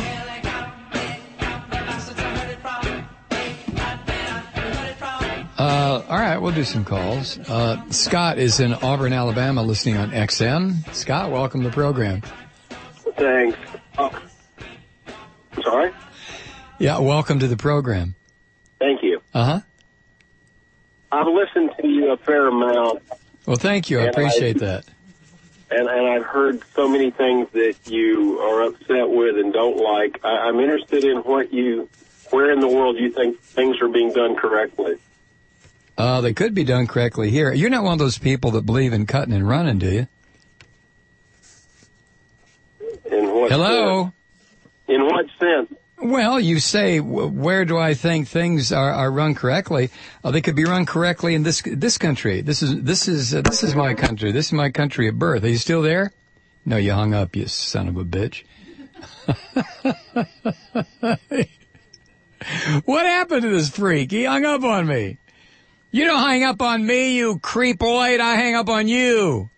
Speaker 1: All right, we'll do some calls. Scott is in Auburn, Alabama, listening on XM. Scott, welcome to the program.
Speaker 6: Thanks. Sorry?
Speaker 1: Yeah, welcome to the program.
Speaker 6: Thank you.
Speaker 1: Uh-huh.
Speaker 6: I've listened to you a fair amount.
Speaker 1: Well, thank you. I appreciate that.
Speaker 6: And I've heard so many things that you are upset with and don't like. I'm interested in where in the world you think things are being done correctly.
Speaker 1: They could be done correctly here. You're not one of those people that believe in cutting and running, do you?
Speaker 6: In what
Speaker 1: Hello?
Speaker 6: sense? In what sense?
Speaker 1: Well, you say, where do I think things are run correctly? They could be run correctly in this country. This is my country. This is my country at birth. Are you still there? No, you hung up, you son of a bitch. What happened to this freak? He hung up on me. You don't hang up on me, you creepoid. I hang up on you.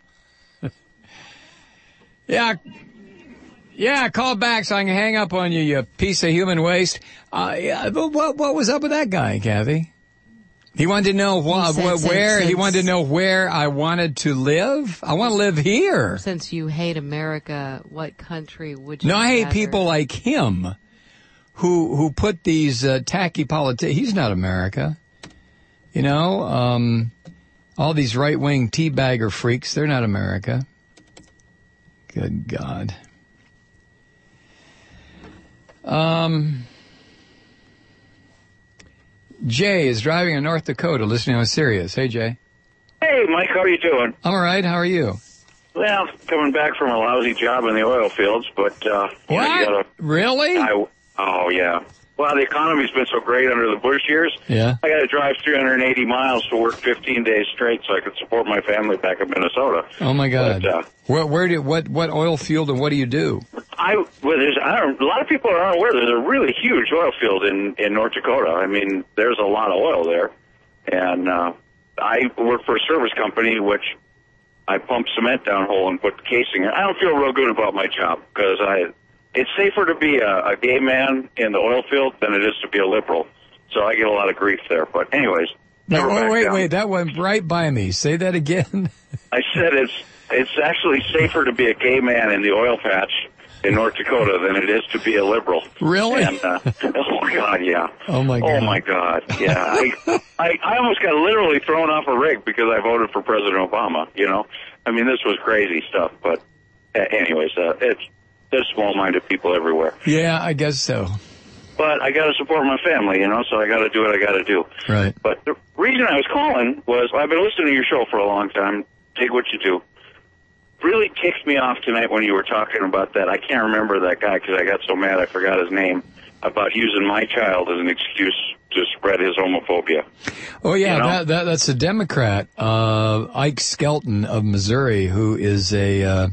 Speaker 1: Yeah, call back so I can hang up on you, you piece of human waste. But what was up with that guy, Kathy? He wanted to know where. He wanted to know where I wanted to live. I want to live here.
Speaker 3: Since you hate America, what country would you?
Speaker 1: No, I hate
Speaker 3: rather?
Speaker 1: people like him, who put these tacky politics. He's not America. You know, all these right-wing teabagger freaks. They're not America. Good God. Jay is driving in North Dakota listening on Sirius. Hey, Jay.
Speaker 7: Hey, Mike, how are you doing?
Speaker 1: I'm all right. How are you?
Speaker 7: Well, coming back from a lousy job in the oil fields, but...
Speaker 1: What? Really?
Speaker 7: Oh, yeah. Well, the economy's been so great under the Bush years.
Speaker 1: Yeah.
Speaker 7: I got to drive 380 miles to work 15 days straight so I could support my family back in Minnesota.
Speaker 1: Oh, my God.
Speaker 7: But,
Speaker 1: what oil field and what do you do?
Speaker 7: a lot of people aren't aware there's a really huge oil field in North Dakota. I mean, there's a lot of oil there. And I work for a service company, which I pump cement down hole and put the casing in. I don't feel real good about my job because it's safer to be a gay man in the oil field than it is to be a liberal. So I get a lot of grief there. But anyways.
Speaker 1: Wait, that went right by me. Say that again.
Speaker 7: I said it's actually safer to be a gay man in the oil patch in North Dakota than it is to be a liberal.
Speaker 1: Really?
Speaker 7: And, oh, my God, yeah.
Speaker 1: Oh, my God.
Speaker 7: Oh, my God, yeah. I almost got literally thrown off a rig because I voted for President Obama, you know. I mean, this was crazy stuff. But anyways, there's small-minded people everywhere.
Speaker 1: Yeah, I guess so.
Speaker 7: But I got to support my family, you know, so I got to do what I got to do.
Speaker 1: Right.
Speaker 7: But the reason I was calling was I've been listening to your show for a long time. Dig what you do. Really ticked me off tonight when you were talking about that. I can't remember that guy because I got so mad I forgot his name, about using my child as an excuse to spread his homophobia.
Speaker 1: Oh, yeah,
Speaker 7: you know?
Speaker 1: that's a Democrat, Ike Skelton of Missouri, who is the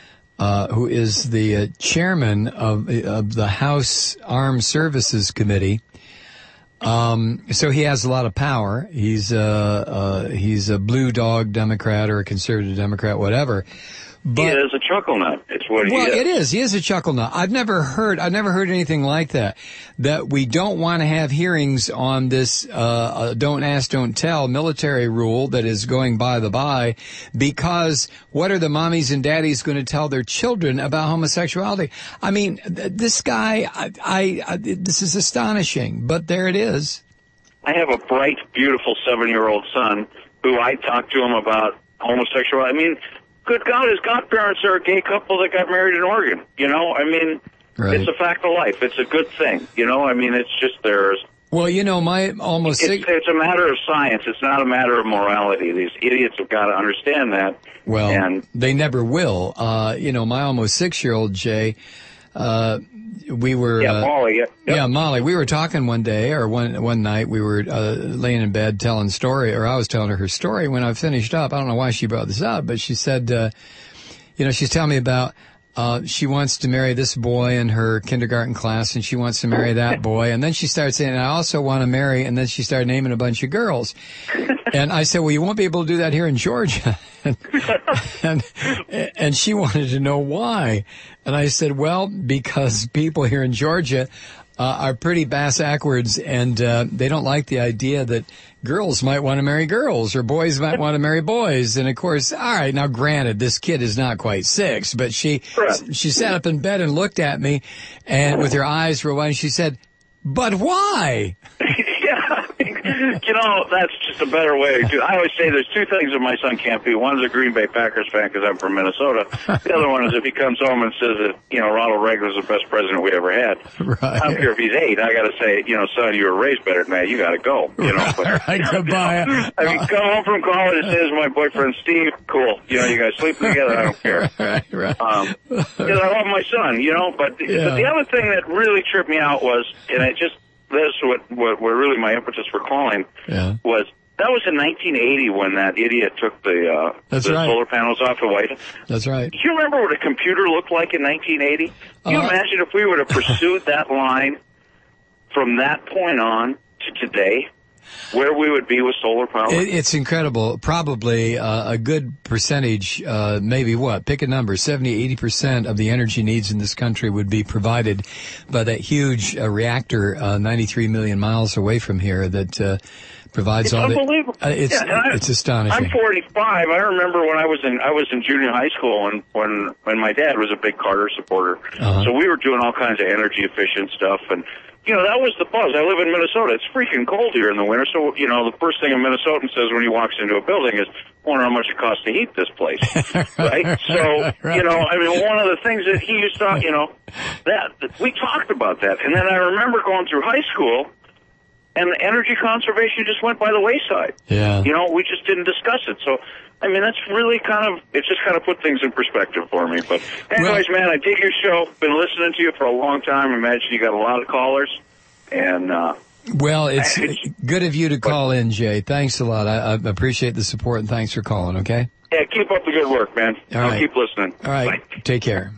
Speaker 1: chairman of the House Armed Services Committee. So he has a lot of power. He's a blue dog Democrat or a conservative Democrat, whatever. But,
Speaker 7: he is a chuckle nut. It's what he is.
Speaker 1: Well, it is. He is a chuckle nut. I've never heard anything like that. That we don't want to have hearings on this, don't ask, don't tell military rule that is going by the by, because what are the mommies and daddies going to tell their children about homosexuality? I mean, this guy, this is astonishing, but there it is.
Speaker 7: I have a bright, beautiful 7-year-old son who I talk to him about homosexuality. I mean, good God, his godparents are a gay couple that got married in Oregon. You know, I mean,
Speaker 1: Right.
Speaker 7: It's a fact of life. It's a good thing. You know, I mean, it's just theirs.
Speaker 1: Well, you know,
Speaker 7: It's a matter of science. It's not a matter of morality. These idiots have got to understand that.
Speaker 1: Well,
Speaker 7: and
Speaker 1: they never will. You know, my almost 6-year-old Jay, we were...
Speaker 7: Molly.
Speaker 1: Yeah, Molly. We were talking one day, or one night, we were laying in bed telling story, or I was telling her story. When I finished up, I don't know why she brought this up, but she said, you know, she's telling me about she wants to marry this boy in her kindergarten class, and she wants to marry that boy. And then she started saying, I also want to marry, and then she started naming a bunch of girls. And I said, well, you won't be able to do that here in Georgia. and she wanted to know why. And I said, well, because people here in Georgia are pretty bass-ackwards, and they don't like the idea that girls might want to marry girls or boys might want to marry boys. And, of course, all right, now granted, this kid is not quite 6, but she sat up in bed and looked at me and with her eyes real wide, and she said, but why?
Speaker 7: You know, that's just a better way to do it. I always say there's 2 things that my son can't be. One is a Green Bay Packers fan because I'm from Minnesota. The other one is if he comes home and says that, you know, Ronald Reagan was the best president we ever had.
Speaker 1: Right.
Speaker 7: I don't care if he's 8. I got to say, you know, son, you were raised better than that. You got to go. You know, but,
Speaker 1: right, goodbye.
Speaker 7: I mean, come home from college and says my boyfriend Steve, cool. You know, you guys sleep together. I don't care.
Speaker 1: Right.
Speaker 7: Because I love my son, you know. But the other thing that really tripped me out was, and it just. This is what really my impetus for calling was. That was in 1980 when that idiot took the solar panels off the White House.
Speaker 1: That's right.
Speaker 7: Do you remember what a computer looked like in 1980? Can you imagine if we would have pursued that line from that point on to today? Where we would be with solar power?
Speaker 1: It's incredible. Probably a good percentage, maybe pick a number, 70, 80% of the energy needs in this country would be provided by that huge reactor 93 million miles away from here that provides all the...
Speaker 7: It's unbelievable.
Speaker 1: It's astonishing.
Speaker 7: I'm 45. I remember when I was in junior high school and when my dad was a big Carter supporter. Uh-huh. So we were doing all kinds of energy efficient stuff, and you know, that was the buzz. I live in Minnesota. It's freaking cold here in the winter. So, you know, the first thing a Minnesotan says when he walks into a building is, wonder how much it costs to heat this place. Right? So, you know, I mean, one of the things that he used to, you know, that we talked about that. And then I remember going through high school, and the energy conservation just went by the wayside.
Speaker 1: Yeah.
Speaker 7: You know, we just didn't discuss it. So, I mean, that's really it just kind of put things in perspective for me. But anyways, man, I dig your show. Been listening to you for a long time. I imagine you got a lot of callers. And,
Speaker 1: well, it's good of you to call in, Jay. Thanks a lot. I appreciate the support, and thanks for calling, okay?
Speaker 7: Yeah, keep up the good work, man. I'll keep listening.
Speaker 1: All right.
Speaker 7: Bye.
Speaker 1: Take care.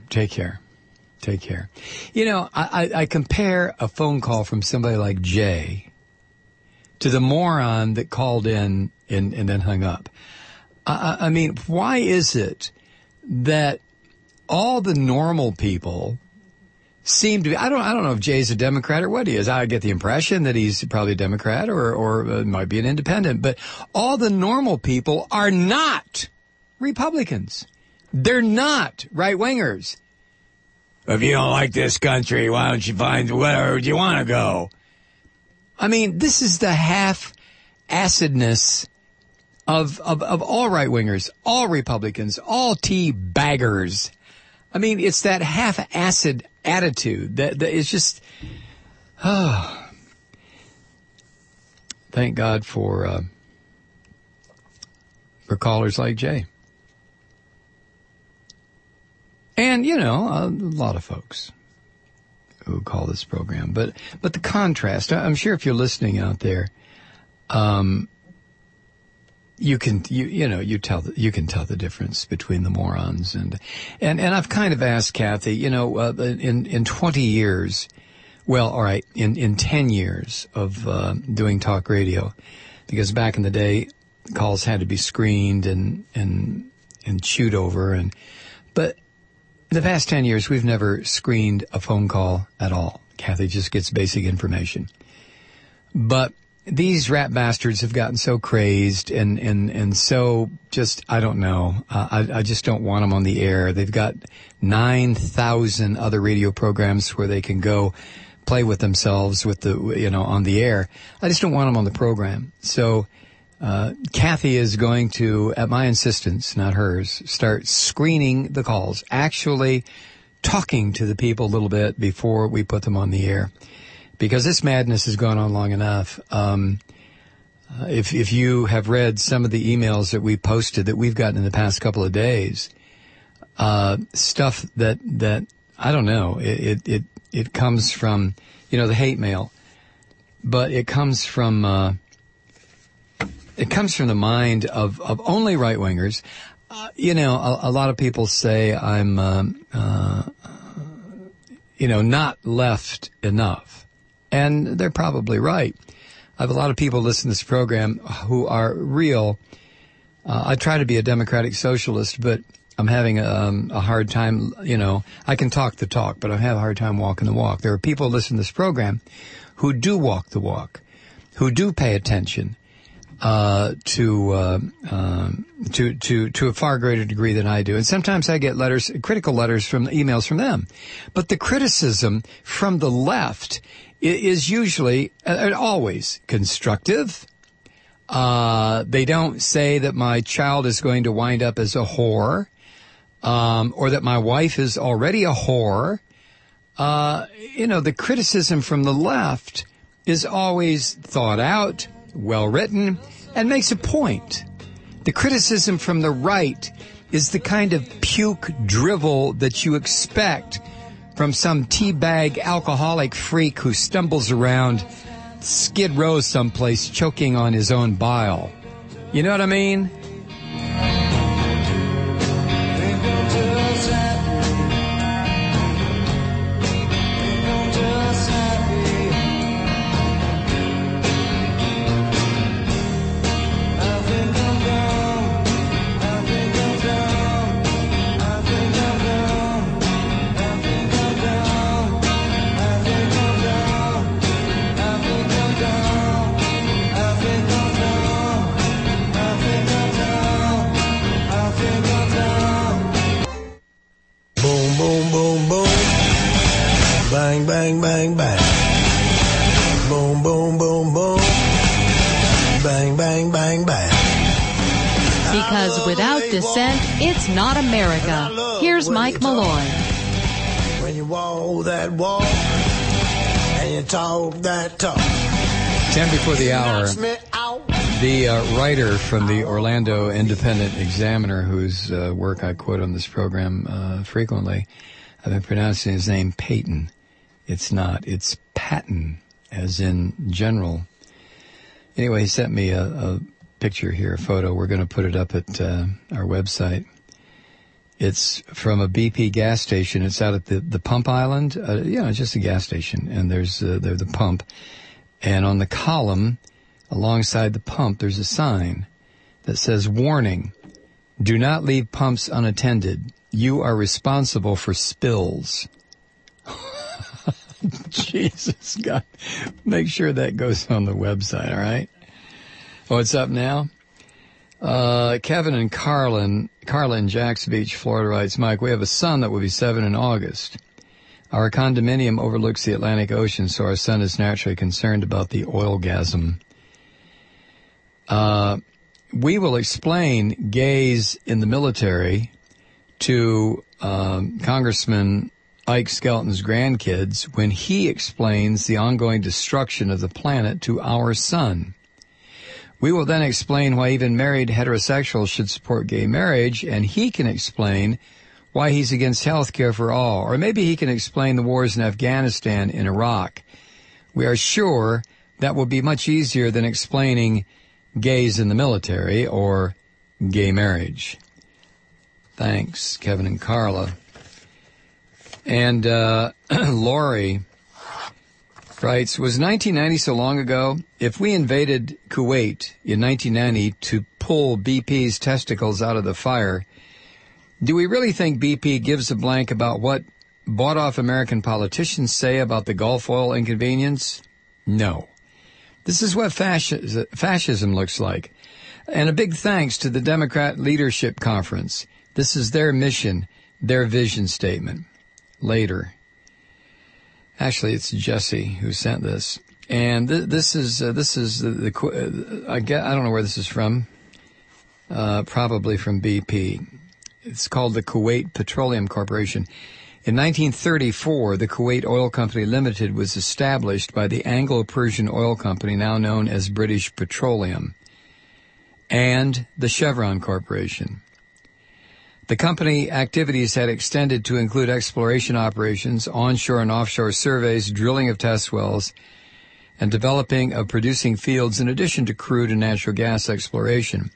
Speaker 1: You know, I compare a phone call from somebody like Jay to the moron that called in and then hung up. I mean, why is it that all the normal people seem to be, I don't know if Jay's a Democrat or what he is. I get the impression that he's probably a Democrat or might be an independent, but all the normal people are not Republicans. They're not right-wingers. If you don't like this country, why don't you find where you want to go? I mean, this is the half-acidness of all right-wingers, all Republicans, all tea-baggers. I mean, it's that half-acid attitude that is just, thank God for callers like Jay. And, you know, a lot of folks who call this program. But the contrast, I'm sure if you're listening out there, you can tell the difference between the morons and I've kind of asked Kathy, you know, in 20 years, well, all right, in 10 years of doing talk radio, because back in the day, calls had to be screened and chewed over, but in the past 10 years, we've never screened a phone call at all. Kathy just gets basic information, but these rat bastards have gotten so crazed and so just, I don't know. I just don't want them on the air. They've got 9,000 other radio programs where they can go play with themselves with on the air. I just don't want them on the program. So, Kathy is going to, at my insistence, not hers, start screening the calls, actually talking to the people a little bit before we put them on the air. Because this madness has gone on long enough. If you have read some of the emails that we posted that we've gotten in the past couple of days, stuff that I don't know. It comes from, you know, the hate mail, but it comes from the mind of only right wingers. A lot of people say I'm, not left enough. And they're probably right. I have a lot of people listen to this program who are real. I try to be a democratic socialist, but I'm having a hard time, I can talk the talk, but I have a hard time walking the walk. There are people who listen to this program who do walk the walk, who do pay attention to a far greater degree than I do. And sometimes I get critical letters emails from them. But the criticism from the left is usually, always constructive. They don't say that my child is going to wind up as a whore, or that my wife is already a whore. The criticism from the left is always thought out, well written, and makes a point. The criticism from the right is the kind of puke drivel that you expect from some teabag alcoholic freak who stumbles around Skid Row someplace choking on his own bile. You know what I mean?
Speaker 8: Bang, bang, bang. Boom, boom, boom, boom. Bang, bang, bang, bang.
Speaker 3: Because without dissent, it's not America. Here's Mike Malloy.
Speaker 8: When you walk that walk and you talk that talk.
Speaker 1: 10 before the hour. The writer from the Orlando Independent Examiner, whose work I quote on this program frequently, I've been pronouncing his name Peyton. It's not. It's Patton, as in general. Anyway, he sent me a picture here, a photo. We're going to put it up at our website. It's from a BP gas station. It's out at the pump island. Just a gas station. And there's the pump. And on the column, alongside the pump, there's a sign that says, "Warning, do not leave pumps unattended. You are responsible for spills." Jesus, God. Make sure that goes on the website, all right? Oh, it's up now? Kevin and Carla in Jacks Beach, Florida writes, "Mike, we have a son that will be 7 in August. Our condominium overlooks the Atlantic Ocean, so our son is naturally concerned about the oilgasm. We will explain gays in the military to Congressman Ike Skelton's grandkids when he explains the ongoing destruction of the planet to our son. We will then explain why even married heterosexuals should support gay marriage, and he can explain why he's against health care for all. Or maybe he can explain the wars in Afghanistan and Iraq. We are sure that will be much easier than explaining gays in the military or gay marriage." Thanks, Kevin and Carla. And Lori writes, "Was 1990 so long ago? If we invaded Kuwait in 1990 to pull BP's testicles out of the fire, do we really think BP gives a blank about what bought-off American politicians say about the Gulf oil inconvenience? No. This is what fascism looks like. And a big thanks to the Democrat Leadership Conference. This is their mission, their vision statement." Later. Actually, it's Jesse who sent this. And this is I don't know where this is from. Probably from BP. It's called the Kuwait Petroleum Corporation. In 1934, the Kuwait Oil Company Limited was established by the Anglo-Persian Oil Company, now known as British Petroleum, and the Chevron Corporation. The company activities had extended to include exploration operations, onshore and offshore surveys, drilling of test wells, and developing of producing fields in addition to crude and natural gas exploration.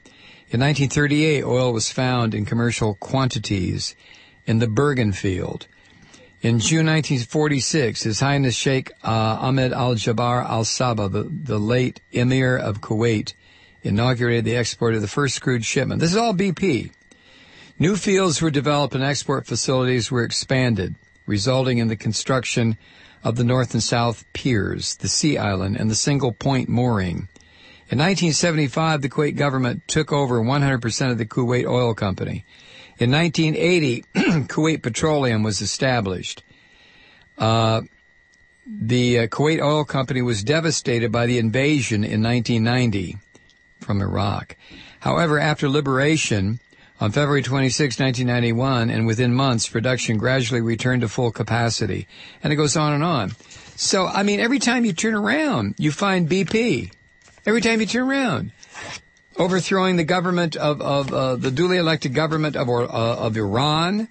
Speaker 1: In 1938, oil was found in commercial quantities in the Bergen field. In June 1946, His Highness Sheikh Ahmed Al-Jaber Al-Sabah, the late Emir of Kuwait, inaugurated the export of the first crude shipment. This is all BP. New fields were developed and export facilities were expanded, resulting in the construction of the North and South Piers, the Sea Island, and the Single Point Mooring. In 1975, the Kuwait government took over 100% of the Kuwait Oil Company. In 1980, Kuwait Petroleum was established. The Kuwait Oil Company was devastated by the invasion in 1990 from Iraq. However, after liberation, on February 26, 1991, and within months, production gradually returned to full capacity. And it goes on and on. So, I mean, every time you turn around, you find BP. Every time you turn around. Overthrowing the government of the duly elected government of Iran,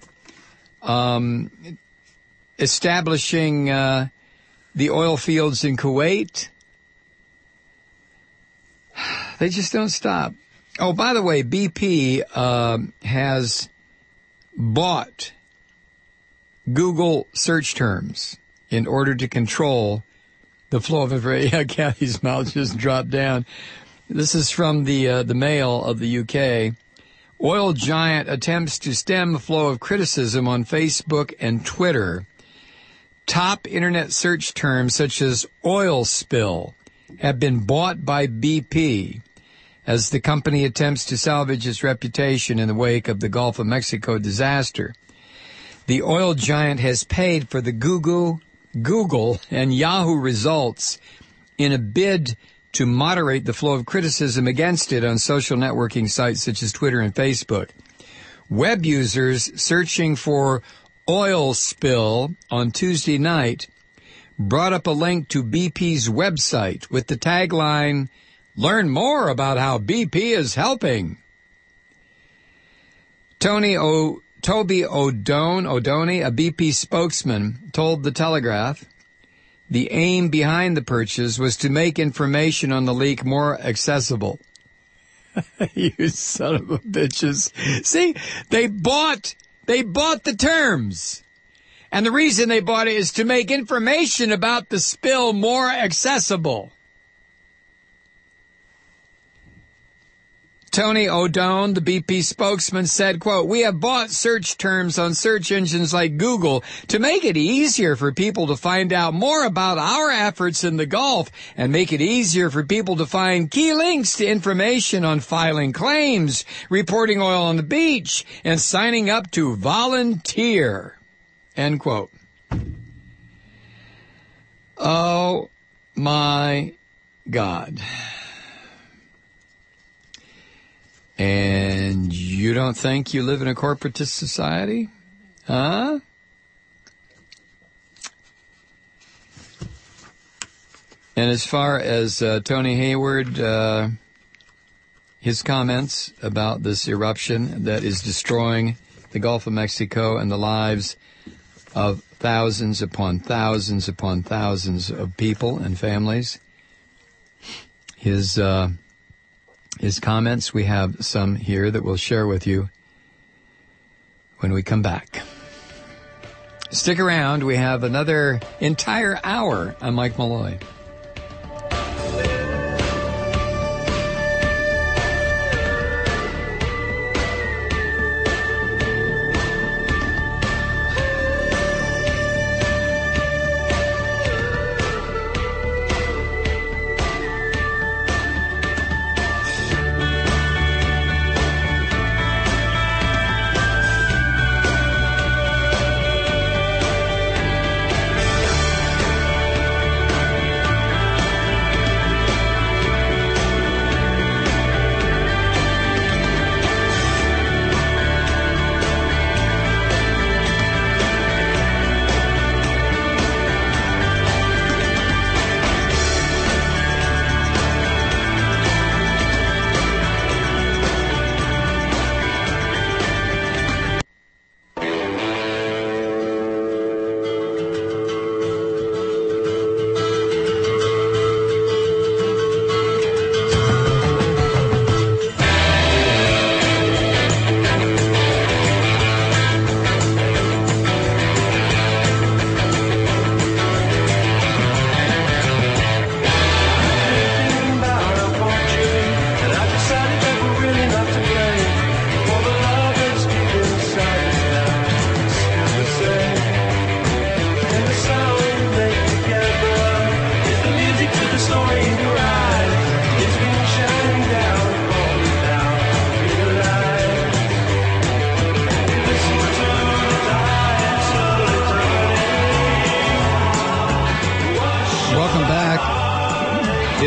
Speaker 1: establishing the oil fields in Kuwait. They just don't stop. Oh, by the way, BP has bought Google search terms in order to control the flow of information. Yeah, Kathy's mouth just dropped down. This is from the Mail of the UK. Oil giant attempts to stem the flow of criticism on Facebook and Twitter. Top internet search terms such as oil spill have been bought by BP as the company attempts to salvage its reputation in the wake of the Gulf of Mexico disaster. The oil giant has paid for the Google and Yahoo results in a bid to moderate the flow of criticism against it on social networking sites such as Twitter and Facebook. Web users searching for oil spill on Tuesday night brought up a link to BP's website with the tagline, "Learn more about how BP is helping." Toby O'Doney, a BP spokesman, told The Telegraph the aim behind the purchase was to make information on the leak more accessible. You son of a bitches. See, they bought the terms. And the reason they bought it is to make information about the spill more accessible. Tony O'Donnell, the BP spokesman, said, quote, "We have bought search terms on search engines like Google to make it easier for people to find out more about our efforts in the Gulf and make it easier for people to find key links to information on filing claims, reporting oil on the beach, and signing up to volunteer." End quote. Oh, my God. And you don't think you live in a corporatist society? Huh? And as far as Tony Hayward, his comments about this eruption that is destroying the Gulf of Mexico and the lives of thousands upon thousands upon thousands of people and families, his comments, we have some here that we'll share with you when we come back. Stick around. We have another entire hour. I'm Mike Malloy.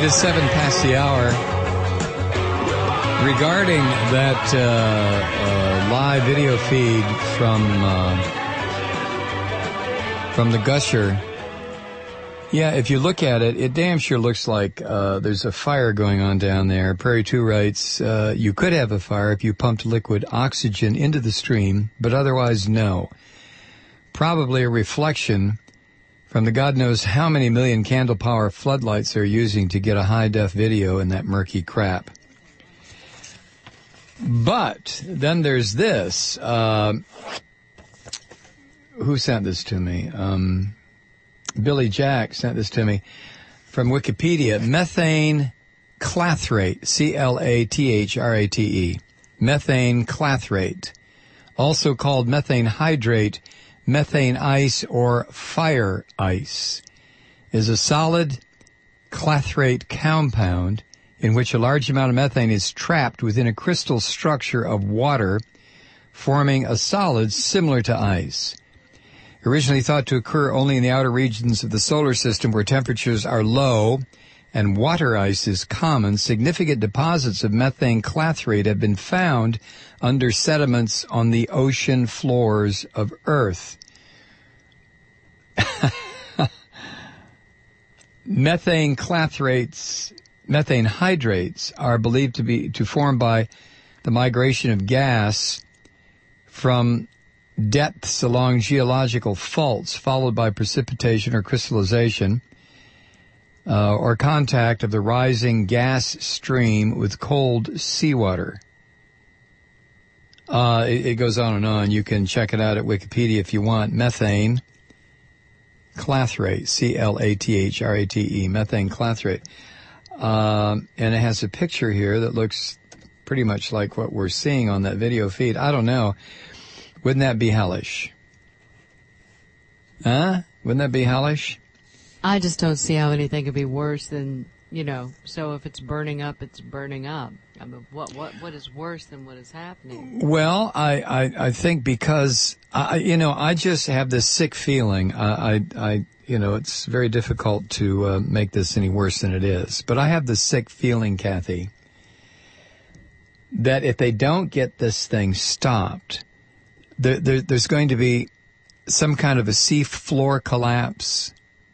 Speaker 1: is 7 past the hour. Regarding that live video feed from the Gusher, yeah, if you look at it, it damn sure looks like there's a fire going on down there. Prairie 2 writes, you could have a fire if you pumped liquid oxygen into the stream, but otherwise no. Probably a reflection from the God knows how many million candle power floodlights they're using to get a high-def video in that murky crap. But then there's this. Who sent this to me? Billy Jack sent this to me from Wikipedia. Methane clathrate, C-L-A-T-H-R-A-T-E. Methane clathrate, also called methane hydrate, methane ice, or fire ice, is a solid clathrate compound in which a large amount of methane is trapped within a crystal structure of water, forming a solid similar to ice. Originally thought to occur only in the outer regions of the solar system where temperatures are low and water ice is common, significant deposits of methane clathrate have been found under sediments on the ocean floors of Earth. Methane hydrates are believed to form by the migration of gas from depths along geological faults, followed by precipitation or crystallization, or contact of the rising gas stream with cold seawater. It goes on and on. You can check it out at Wikipedia if you want. Methane clathrate, C-L-A-T-H-R-A-T-E, methane clathrate. And it has a picture here that looks pretty much like what we're seeing on that video feed. I don't know. Wouldn't that be hellish? Huh? Wouldn't that be hellish?
Speaker 3: I just don't see how anything could be worse than, so if it's burning up, it's burning up. I mean, what is worse than what is happening?
Speaker 1: Well, I think because, I just have this sick feeling. It's very difficult to make this any worse than it is. But I have this sick feeling, Kathy, that if they don't get this thing stopped, there's going to be some kind of a sea floor collapse.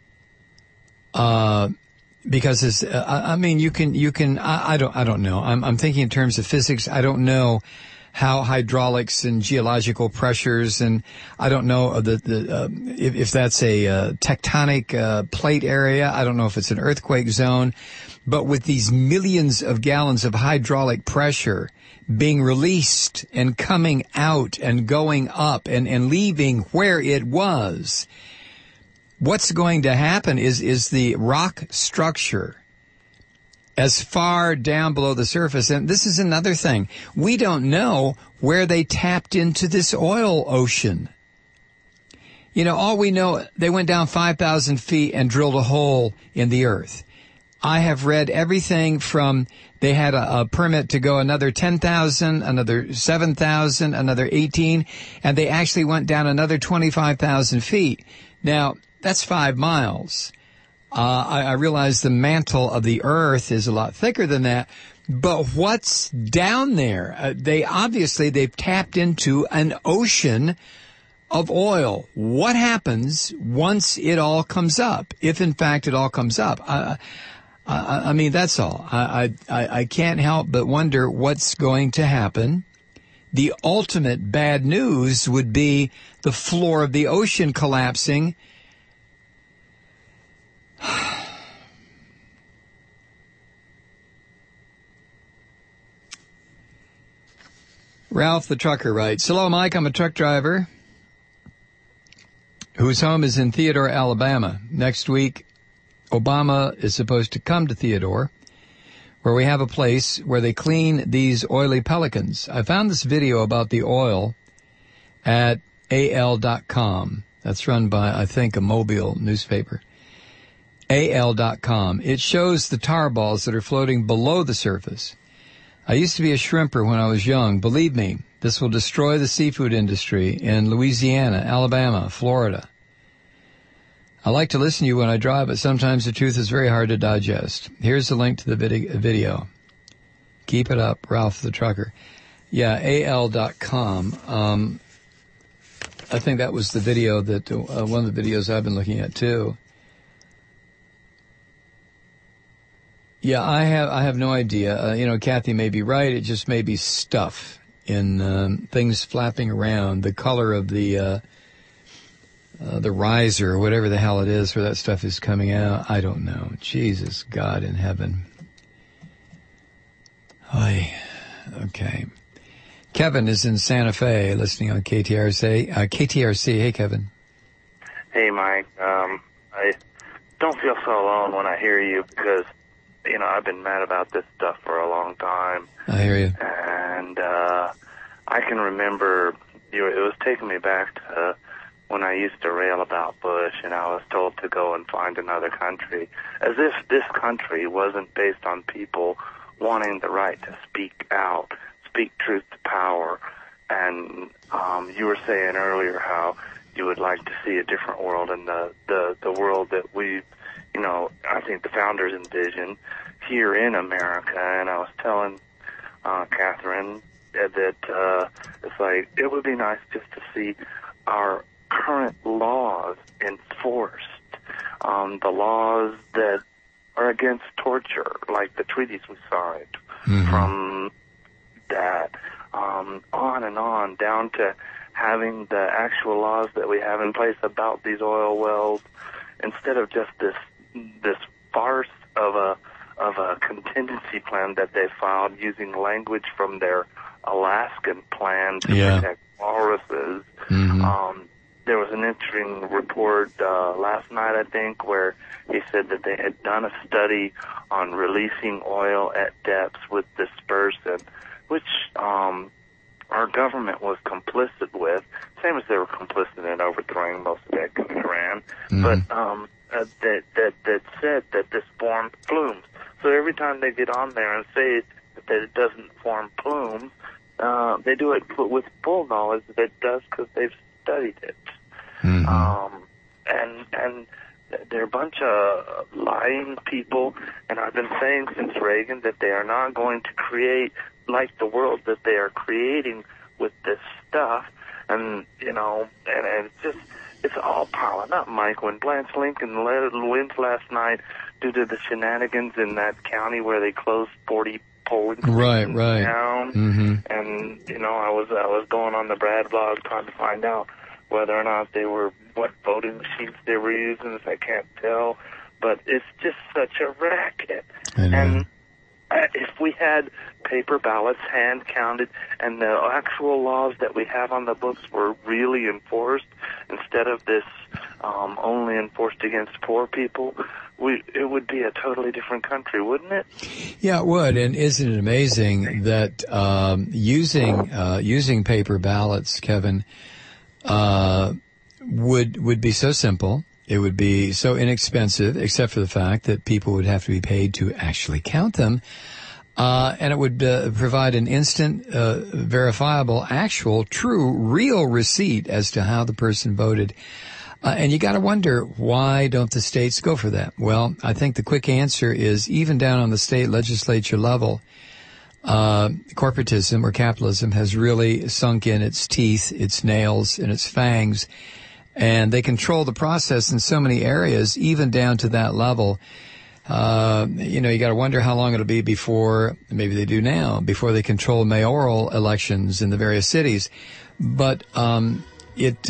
Speaker 1: Because it's, I don't know. I'm thinking in terms of physics. I don't know how hydraulics and geological pressures, and I don't know if that's a tectonic plate area. I don't know if it's an earthquake zone. But with these millions of gallons of hydraulic pressure being released and coming out and going up and leaving where it was, what's going to happen is the rock structure as far down below the surface. And this is another thing. We don't know where they tapped into this oil ocean. All we know, they went down 5,000 feet and drilled a hole in the earth. I have read everything from they had a permit to go another 10,000, another 7,000, another 18, and they actually went down another 25,000 feet. Now, that's 5 miles. I realize the mantle of the earth is a lot thicker than that, but what's down there? They've tapped into an ocean of oil. What happens once it all comes up? If in fact it all comes up? I mean, that's all. I can't help but wonder what's going to happen. The ultimate bad news would be the floor of the ocean collapsing. Ralph the trucker writes, "Hello, Mike. I'm a truck driver whose home is in Theodore, Alabama. Next week, Obama is supposed to come to Theodore, where we have a place where they clean these oily pelicans. I found this video about the oil at AL.com. That's run by, I think, a Mobile newspaper. AL.com. It shows the tar balls that are floating below the surface. I used to be a shrimper when I was young. Believe me, this will destroy the seafood industry in Louisiana, Alabama, Florida. I like to listen to you when I drive, but sometimes the truth is very hard to digest. Here's the link to the video. Keep it up, Ralph the Trucker. Yeah, AL.com. I think that was the video that, one of the videos I've been looking at too. Yeah, I have no idea. Kathy may be right. It just may be stuff in things flapping around. The color of the riser, or whatever the hell it is, where that stuff is coming out. I don't know. Jesus, God in heaven. Oy. Okay. Kevin is in Santa Fe, listening on KTRC. KTRC. Hey, Kevin.
Speaker 9: Hey, Mike. I don't feel so alone when I hear you because, I've been mad about this stuff for a long time.
Speaker 1: I hear you.
Speaker 9: And I can remember it was taking me back to when I used to rail about Bush and I was told to go and find another country, as if this country wasn't based on people wanting the right to speak out, speak truth to power. And you were saying earlier how you would like to see a different world, and the world that we, I think the founders envisioned here in America. And I was telling Catherine that it's like it would be nice just to see our current laws enforced, the laws that are against torture, like the treaties we signed, from that on and on down to having the actual laws that we have in place about these oil wells, instead of just this farce of a contingency plan that they filed using language from their Alaskan plan to protect walruses. There was an interesting report last night, I think, where he said that they had done a study on releasing oil at depths with dispersant, which our government was complicit with, same as they were complicit in overthrowing Mossadegh in Iran, but that said that this formed plumes. So every time they get on there and say that it doesn't form plumes, they do it with full knowledge that it does because they've studied it. And they're a bunch of lying people, and I've been saying since Reagan that they are not going to create like the world that they are creating with this stuff, and it's all piling up, Mike. When Blanche Lincoln wins last night due to the shenanigans in that county where they closed 40 polling stations down, and I was going on the Brad blog trying to find out whether or not what voting machines they were using. I can't tell, but it's just such a racket. And if we had paper ballots, hand counted, and the actual laws that we have on the books were really enforced, instead of this only enforced against poor people, it would be a totally different country, wouldn't it?
Speaker 1: Yeah, it would. And isn't it amazing that using paper ballots, Kevin, would be so simple. It would be so inexpensive, except for the fact that people would have to be paid to actually count them. And it would provide an instant, verifiable, actual, true, real receipt as to how the person voted. And you got to wonder, why don't the states go for that? Well, I think the quick answer is, even down on the state legislature level, corporatism or capitalism has really sunk in its teeth, its nails, and its fangs. And they control the process in so many areas, even down to that level. You got to wonder how long it'll be before, maybe they do now, before they control mayoral elections in the various cities. But it's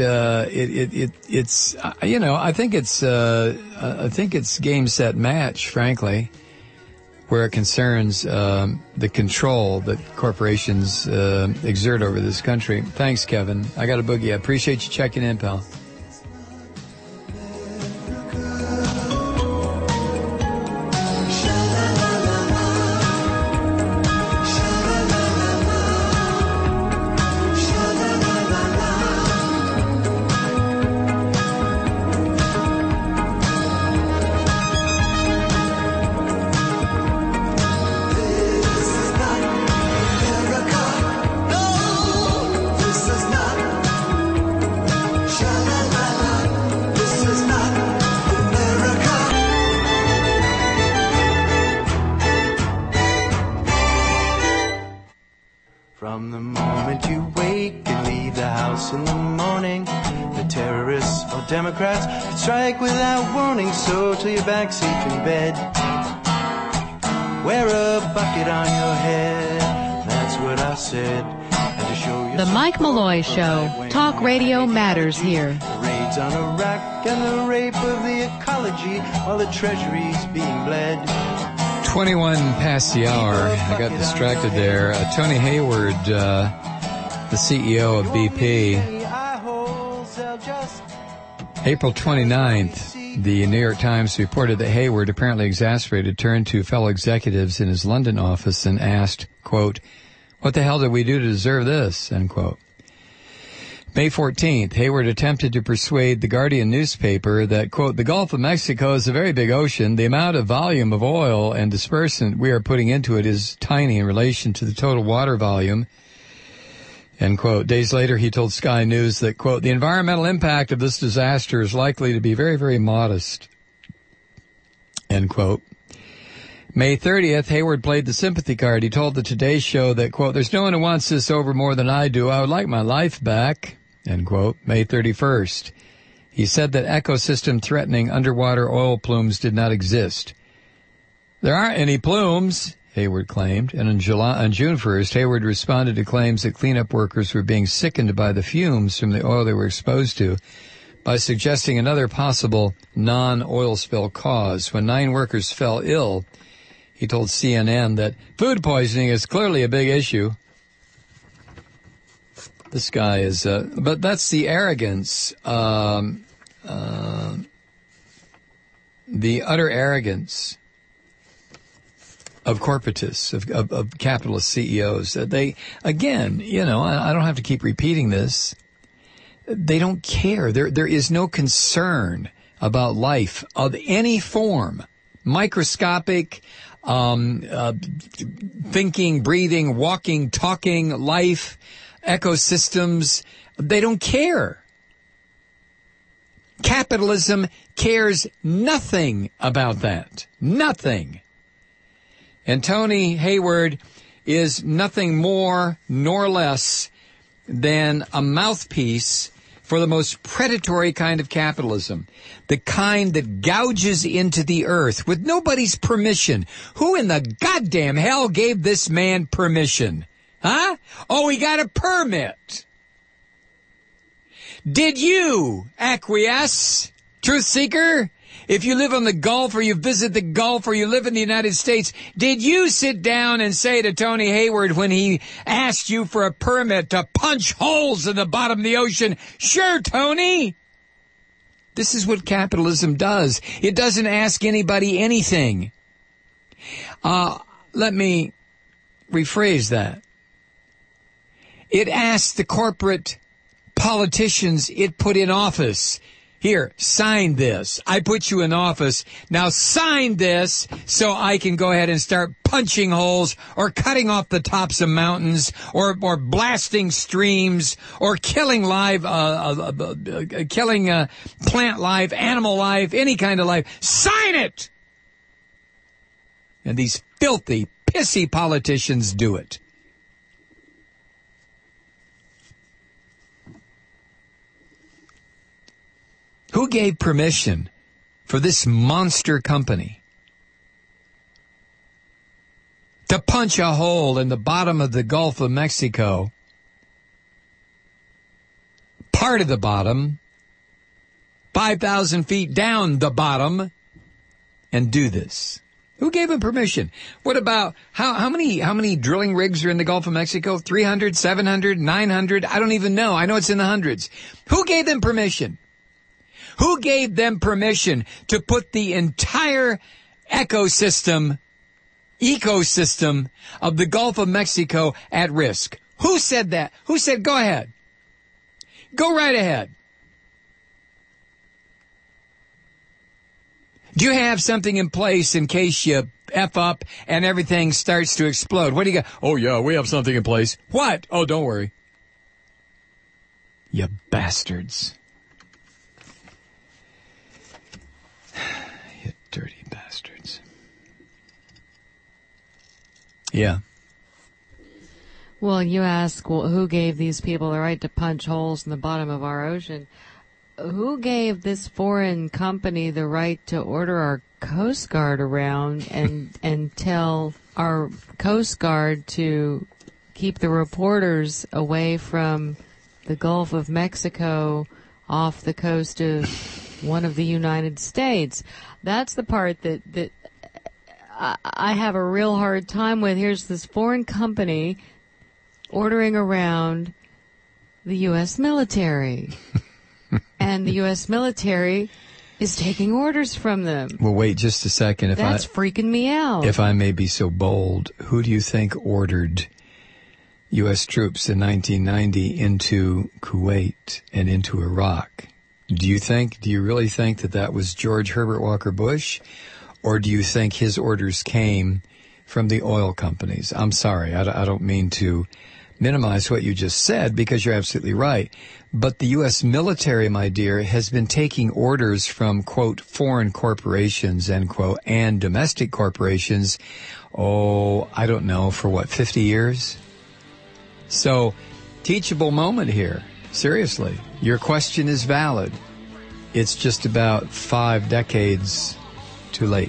Speaker 1: I think it's game, set, match, frankly, where it concerns the control that corporations exert over this country. Thanks, Kevin. I got a boogie. I appreciate you checking in, pal.
Speaker 8: This is not
Speaker 5: From the moment you wake and leave the house in the morning, the terrorists or Democrats could strike without warning. So till you're back safe in bed, wear a bucket on your head. That's what I said. And to show you
Speaker 3: The Mike Malloy Show. Talk radio matters here.
Speaker 5: the raids on Iraq and the rape of the ecology while the treasury's being bled.
Speaker 1: 21 past the hour. I got distracted there. Tony Hayward, the CEO of BP. April 29th, the New York Times reported that Hayward, apparently exasperated, turned to fellow executives in his London office and asked, quote, "What the hell did we do to deserve this?" End quote. May 14th, Hayward attempted to persuade the Guardian newspaper that, quote, "The Gulf of Mexico is a very big ocean. The amount of volume of oil and dispersant we are putting into it is tiny in relation to the total water volume." End quote. Days later, he told Sky News that, quote, "The environmental impact of this disaster is likely to be very, very modest." End quote. May 30th, Hayward played the sympathy card. He told the Today Show that, quote, "There's no one who wants this over more than I do. I would like my life back." End quote. May 31st, he said that ecosystem-threatening underwater oil plumes did not exist. "There aren't any plumes," Hayward claimed. And on June 1st, Hayward responded to claims that cleanup workers were being sickened by the fumes from the oil they were exposed to by suggesting another possible non-oil spill cause. When 9 workers fell ill, he told CNN that food poisoning is clearly a big issue. This guy is, but that's the arrogance, the utter arrogance of corporatists, of capitalist CEOs. They, again, I don't have to keep repeating this. They don't care. There is no concern about life of any form, microscopic, thinking, breathing, walking, talking, life, ecosystems. They don't care. Capitalism cares nothing about that. Nothing. And Tony Hayward is nothing more nor less than a mouthpiece for the most predatory kind of capitalism, the kind that gouges into the earth with nobody's permission. Who in the goddamn hell gave this man permission? Huh? Oh, he got a permit. Did you acquiesce, truth seeker? If you live on the Gulf or you visit the Gulf or you live in the United States, did you sit down and say to Tony Hayward when he asked you for a permit to punch holes in the bottom of the ocean, "Sure, Tony"? This is what capitalism does. It doesn't ask anybody anything. Let me rephrase that. It asks the corporate politicians it put in office, "Here, sign this. I put you in office. Now sign this so I can go ahead and start punching holes or cutting off the tops of mountains or blasting streams or killing plant life, animal life, any kind of life. Sign it!" And these filthy, pissy politicians do it. Who gave permission for this monster company to punch a hole in the bottom of the Gulf of Mexico, part of the bottom, 5,000 feet down the bottom, and do this? Who gave him permission? What about, how many drilling rigs are in the Gulf of Mexico? 300, 700, 900? I don't even know. I know it's in the hundreds. Who gave them permission? Who gave them permission to put the entire ecosystem of the Gulf of Mexico at risk? Who said that? Who said, go ahead? Go right ahead. Do you have something in place in case you F up and everything starts to explode? What do you got? Oh, yeah, we have something in place. What? Oh, don't worry. You bastards. You dirty bastards. Yeah.
Speaker 3: Well, you ask, well, who gave these people the right to punch holes in the bottom of our ocean? Who gave this foreign company the right to order our Coast Guard around and tell our Coast Guard to keep the reporters away from the Gulf of Mexico off the coast of one of the United States? That's the part that I have a real hard time with. Here's this foreign company ordering around the U.S. military. And the U.S. military is taking orders from them.
Speaker 1: Well, wait just a second.
Speaker 3: That's freaking me out.
Speaker 1: If I may be so bold, who do you think ordered U.S. troops in 1990 into Kuwait and into Iraq? Do you really think that was George Herbert Walker Bush? Or do you think his orders came from the oil companies? I'm sorry, I don't mean to minimize what you just said, because you're absolutely right. But the U.S. military, my dear, has been taking orders from, quote, foreign corporations, end quote, and domestic corporations, I don't know, for what, 50 years? So, teachable moment here. Seriously, your question is valid. It's just about 5 decades too late.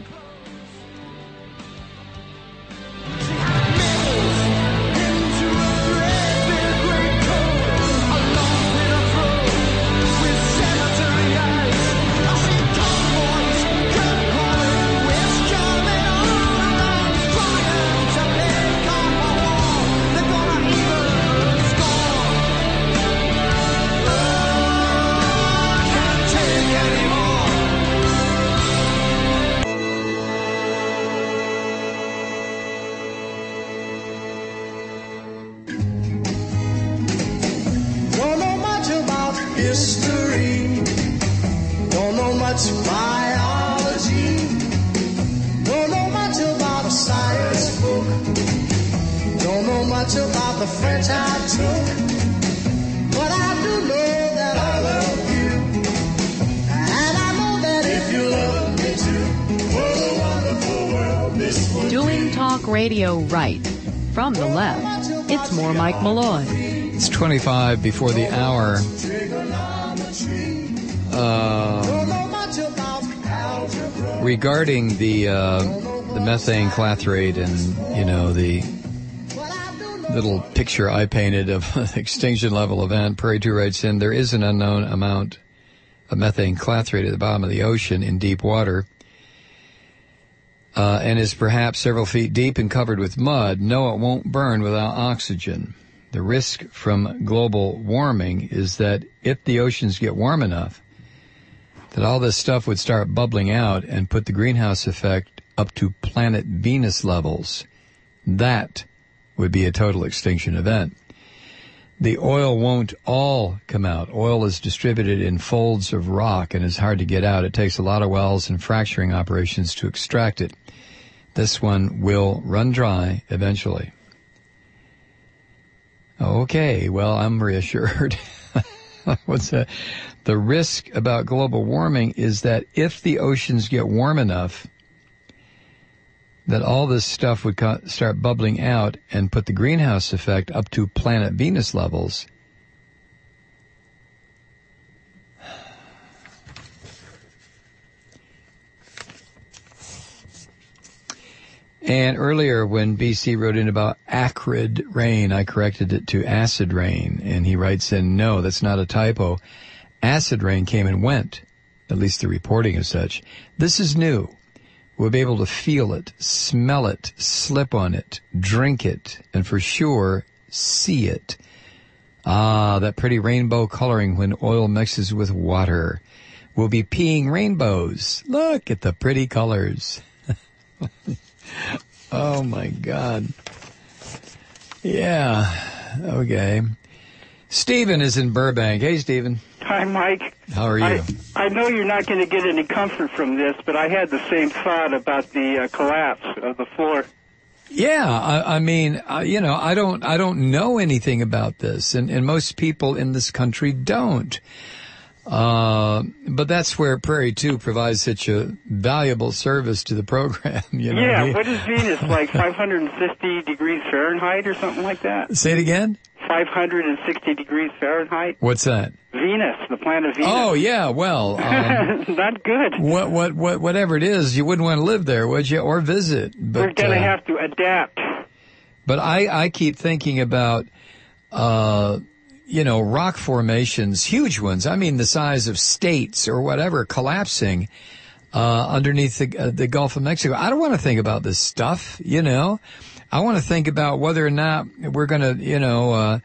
Speaker 3: Radio right. From the left, it's more Mike Malloy.
Speaker 1: It's 25 before the hour. Regarding the methane clathrate and, the little picture I painted of an extinction level event, Prairie 2 writes in, there is an unknown amount of methane clathrate at the bottom of the ocean in deep water. And is perhaps several feet deep and covered with mud. No, it won't burn without oxygen. The risk from global warming is that if the oceans get warm enough, that all this stuff would start bubbling out and put the greenhouse effect up to planet Venus levels. That would be a total extinction event. The oil won't all come out. Oil is distributed in folds of rock and is hard to get out. It takes a lot of wells and fracturing operations to extract it. This one will run dry eventually. Okay, well, I'm reassured. What's that? The risk about global warming is that if the oceans get warm enough, that all this stuff would start bubbling out and put the greenhouse effect up to planet Venus levels. And earlier when BC wrote in about acrid rain, I corrected it to acid rain. And he writes in, no, that's not a typo. Acid rain came and went. At least the reporting is such. This is new. We'll be able to feel it, smell it, slip on it, drink it, and for sure, see it. Ah, that pretty rainbow coloring when oil mixes with water. We'll be peeing rainbows. Look at the pretty colors. Oh, my God. Yeah. Okay. Stephen is in Burbank. Hey, Stephen.
Speaker 10: Hi, Mike.
Speaker 1: How are you?
Speaker 10: I know you're not going to get any comfort from this, but I had the same thought about the collapse of the floor.
Speaker 1: Yeah, I mean, I don't know anything about this, and most people in this country don't. But that's where Prairie 2 provides such a valuable service to the program. You know?
Speaker 10: Yeah, what is Venus, like 560 degrees Fahrenheit or something like that?
Speaker 1: Say it again?
Speaker 10: 560 degrees Fahrenheit.
Speaker 1: What's that?
Speaker 10: Venus, the planet Venus.
Speaker 1: Oh, yeah, well.
Speaker 10: Not good.
Speaker 1: Whatever it is, you wouldn't want to live there, would you? Or visit. But,
Speaker 10: we're going to have to adapt.
Speaker 1: But I keep thinking about, rock formations, huge ones. I mean, the size of states or whatever, collapsing underneath the Gulf of Mexico. I don't want to think about this stuff, you know. I want to think about whether or not we're going to,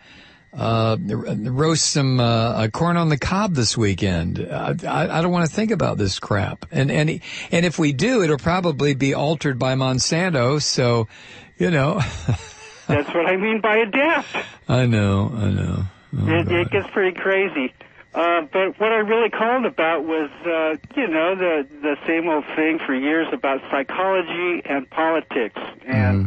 Speaker 1: roast some corn on the cob this weekend. I don't want to think about this crap. And if we do, it'll probably be altered by Monsanto. So, you know.
Speaker 10: That's what I mean by adapt.
Speaker 1: I know.
Speaker 10: It gets pretty crazy. But what I really called about was, the same old thing for years about psychology and politics. And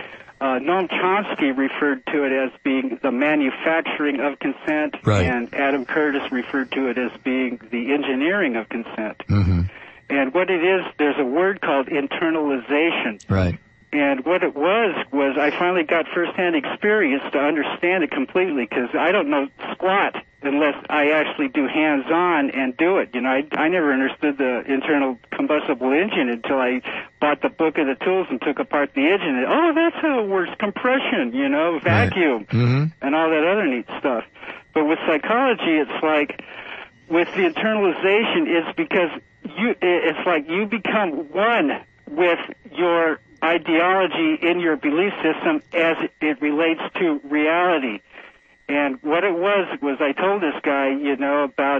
Speaker 10: Noam Chomsky referred to it as being the manufacturing of consent,
Speaker 1: right.
Speaker 10: And Adam Curtis referred to it as being the engineering of consent.
Speaker 1: Mm-hmm.
Speaker 10: And what it is, there's a word called internalization.
Speaker 1: Right.
Speaker 10: And what it was I finally got firsthand experience to understand it completely, because I don't know squat unless I actually do hands-on and do it. You know, I never understood the internal combustible engine until I bought the book of the tools and took apart the engine. And, oh, that's how it works, compression, vacuum,
Speaker 1: right. Mm-hmm.
Speaker 10: and all that other neat stuff. But with psychology, it's like, with the internalization, it's because it's like you become one with your ideology in your belief system as it relates to reality. And what it was I told this guy, about,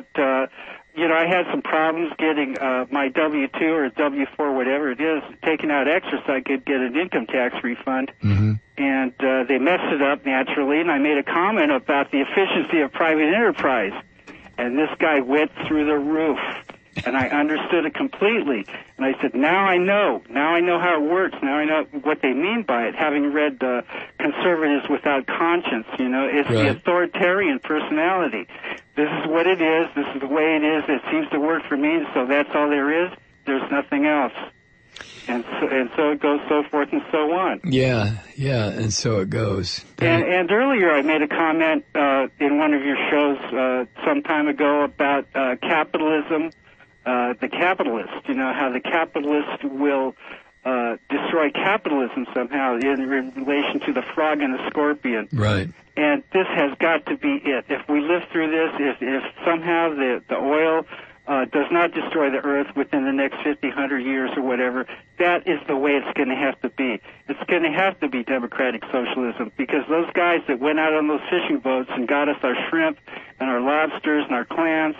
Speaker 10: I had some problems getting my W-2 or W-4, whatever it is, taking out extra so I could get an income tax refund.
Speaker 1: Mm-hmm.
Speaker 10: And they messed it up naturally, and I made a comment about the efficiency of private enterprise. And this guy went through the roof. And I understood it completely. And I said, now I know how it works. Now I know what they mean by it, having read Conservatives Without Conscience. It's
Speaker 1: right.
Speaker 10: The authoritarian personality. This is what it is. This is the way it is. It seems to work for me, so that's all there is. There's nothing else. And so it goes, so forth and so on.
Speaker 1: Yeah, and so it goes.
Speaker 10: And earlier I made a comment in one of your shows some time ago about capitalism. The capitalist, how the capitalist will destroy capitalism somehow in relation to the frog and the scorpion.
Speaker 1: Right.
Speaker 10: And this has got to be it. If we live through this, if somehow the oil does not destroy the earth within the next 50, 100 years or whatever, that is the way it's going to have to be. It's going to have to be democratic socialism, because those guys that went out on those fishing boats and got us our shrimp and our lobsters and our clams,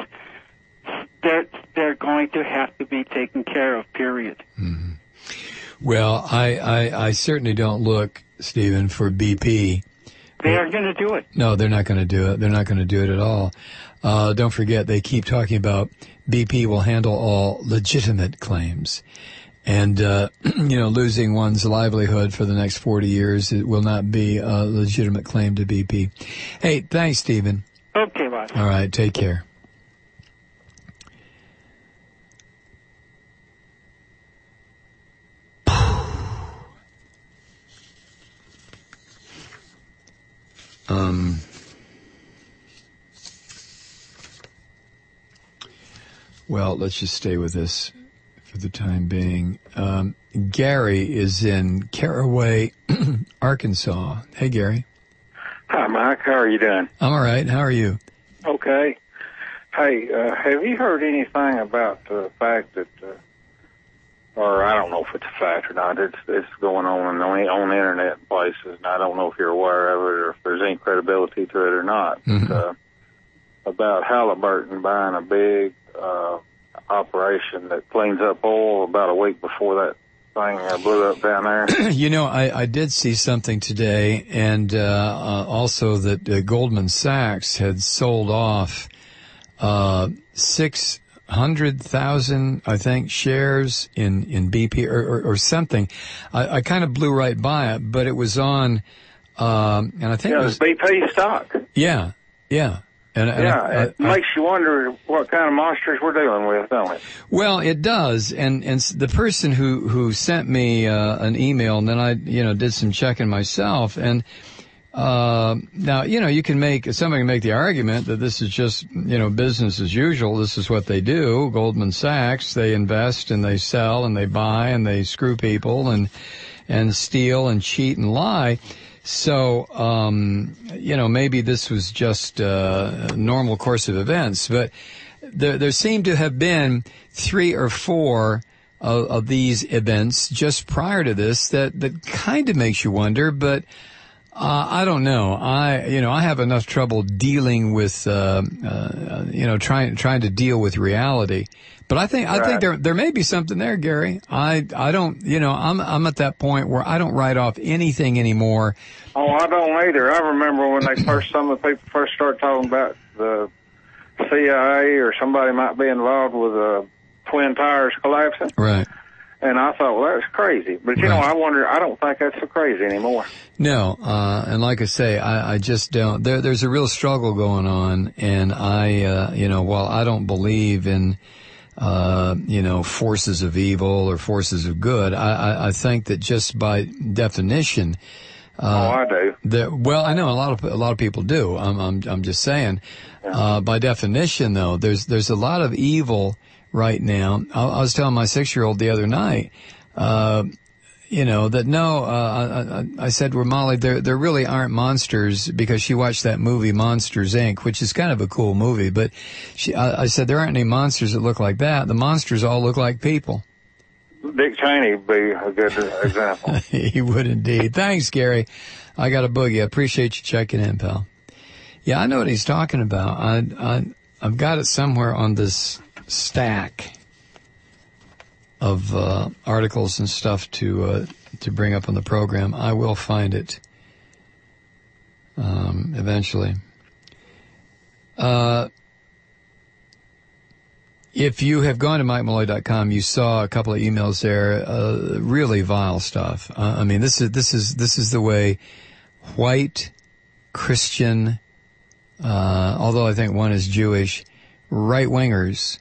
Speaker 10: they're going to have to be taken care of, period.
Speaker 1: Mm-hmm. Well, I certainly don't look, Stephen, for BP.
Speaker 10: They are going to do it.
Speaker 1: No, they're not going to do it. They're not going to do it at all. Don't forget, they keep talking about BP will handle all legitimate claims. And, losing one's livelihood for the next 40 years, it will not be a legitimate claim to BP. Hey, thanks, Stephen.
Speaker 10: Okay, bye.
Speaker 1: All right, take care. Well, let's just stay with this for the time being. Gary is in Caraway, Arkansas. Hey, Gary.
Speaker 11: Hi, Mike. How are you doing?
Speaker 1: I'm all right. How are you?
Speaker 11: Okay. Hey, have you heard anything about the fact that, or I don't know if it's a fact or not, it's going on the internet and places, and I don't know if you're aware of it or if there's any credibility to it or not,
Speaker 1: Mm-hmm.
Speaker 11: About Halliburton buying a big operation that cleans up oil about a week before that thing blew up down there.
Speaker 1: I did see something today, and also that Goldman Sachs had sold off 600,000, I think, shares in BP or something. I kind of blew right by it, but it was on, and I think
Speaker 11: it was BP stock.
Speaker 1: Yeah. And
Speaker 11: it makes you wonder what kind of monsters we're dealing with, don't it?
Speaker 1: Well, it does. And the person who sent me an email, and then I, did some checking myself. And now, somebody can make the argument that this is just, business as usual. This is what they do. Goldman Sachs, they invest and they sell and they buy and they screw people and steal and cheat and lie. So, maybe this was just a normal course of events, but there seem to have been 3 or 4 of these events just prior to this that kind of makes you wonder, but I don't know. I have enough trouble dealing with, trying to deal with reality. But I think there may be something there, Gary. I don't, I'm at that point where I don't write off anything anymore.
Speaker 11: Oh, I don't either. I remember when some of the people first started talking about the CIA or somebody might be involved with Twin Towers collapsing.
Speaker 1: Right.
Speaker 11: And I thought, well, that's crazy. But, I wonder, I don't think that's so crazy anymore.
Speaker 1: No, and like I say, I just don't. There's a real struggle going on, and while I don't believe in forces of evil or forces of good, I think that just by definition,
Speaker 11: I do.
Speaker 1: Well, I know a lot of people do. I'm just saying, by definition though, there's a lot of evil right now. I was telling my 6-year-old the other night, I said, well, Molly, there really aren't monsters, because she watched that movie Monsters, Inc., which is kind of a cool movie, but I said, there aren't any monsters that look like that. The monsters all look like people.
Speaker 11: Dick Cheney would be a good example.
Speaker 1: He would indeed. Thanks, Gary. I got a boogie. I appreciate you checking in, pal. Yeah, I know what he's talking about. I've got it somewhere on this stack of articles and stuff to bring up on the program. I will find it eventually. If you have gone to MikeMalloy.com, you saw a couple of emails there, really vile stuff. This is the way white Christian, although I think one is Jewish, right-wingers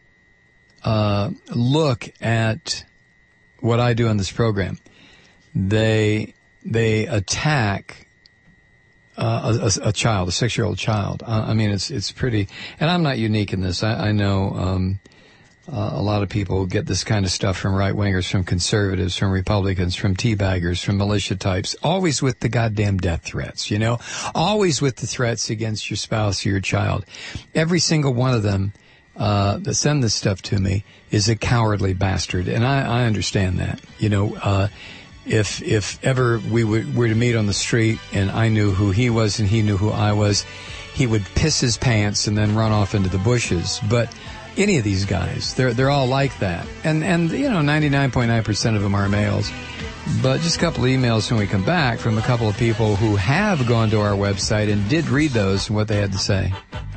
Speaker 1: look at what I do on this program. They attack a child, a 6-year-old child. It's pretty, and I'm not unique in this. I know a lot of people get this kind of stuff from right-wingers, from conservatives, from Republicans, from teabaggers, from militia types, always with the goddamn death threats, always with the threats against your spouse or your child. Every single one of them that send this stuff to me is a cowardly bastard, and I understand that. If ever we were to meet on the street and I knew who he was and he knew who I was, he would piss his pants and then run off into the bushes. But any of these guys, they're all like that, and 99.9% of them are males. But just a couple of emails when we come back from a couple of people who have gone to our website and did read those and what they had to say.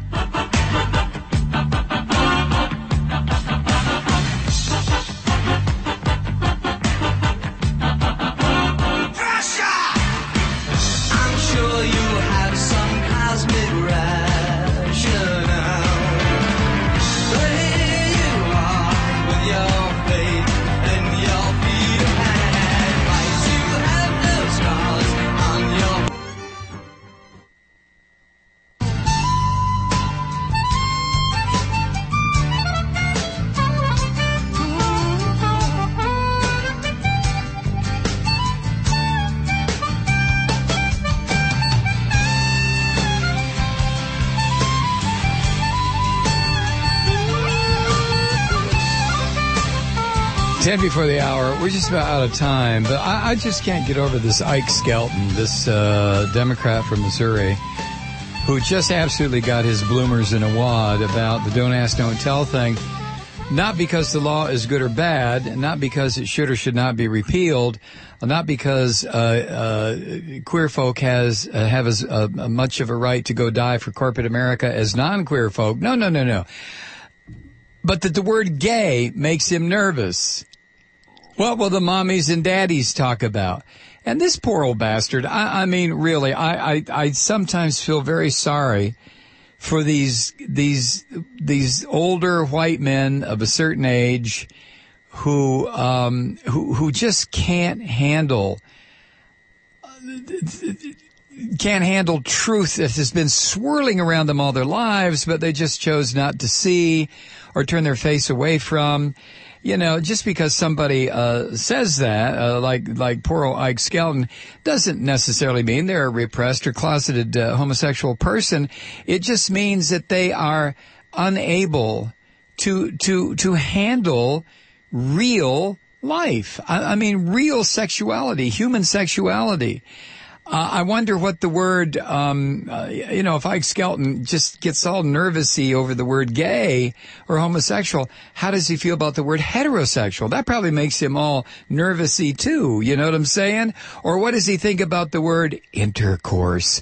Speaker 1: Before the hour, we're just about out of time, but I just can't get over this Ike Skelton, this Democrat from Missouri, who just absolutely got his bloomers in a wad about the don't ask, don't tell thing. Not because the law is good or bad, not because it should or should not be repealed, not because queer folk have as much of a right to go die for corporate America as non-queer folk. No. But that the word gay makes him nervous. What will the mommies and daddies talk about? And this poor old bastard, really, I sometimes feel very sorry for these older white men of a certain age who just can't handle truth that has been swirling around them all their lives, but they just chose not to see or turn their face away from. You know, just because somebody says that, like poor old Ike Skelton, doesn't necessarily mean they're a repressed or closeted homosexual person. It just means that they are unable to handle real life. I mean, real sexuality, human sexuality. I wonder what the word, if Ike Skelton just gets all nervousy over the word gay or homosexual, how does he feel about the word heterosexual? That probably makes him all nervousy too. You know what I'm saying? Or what does he think about the word intercourse?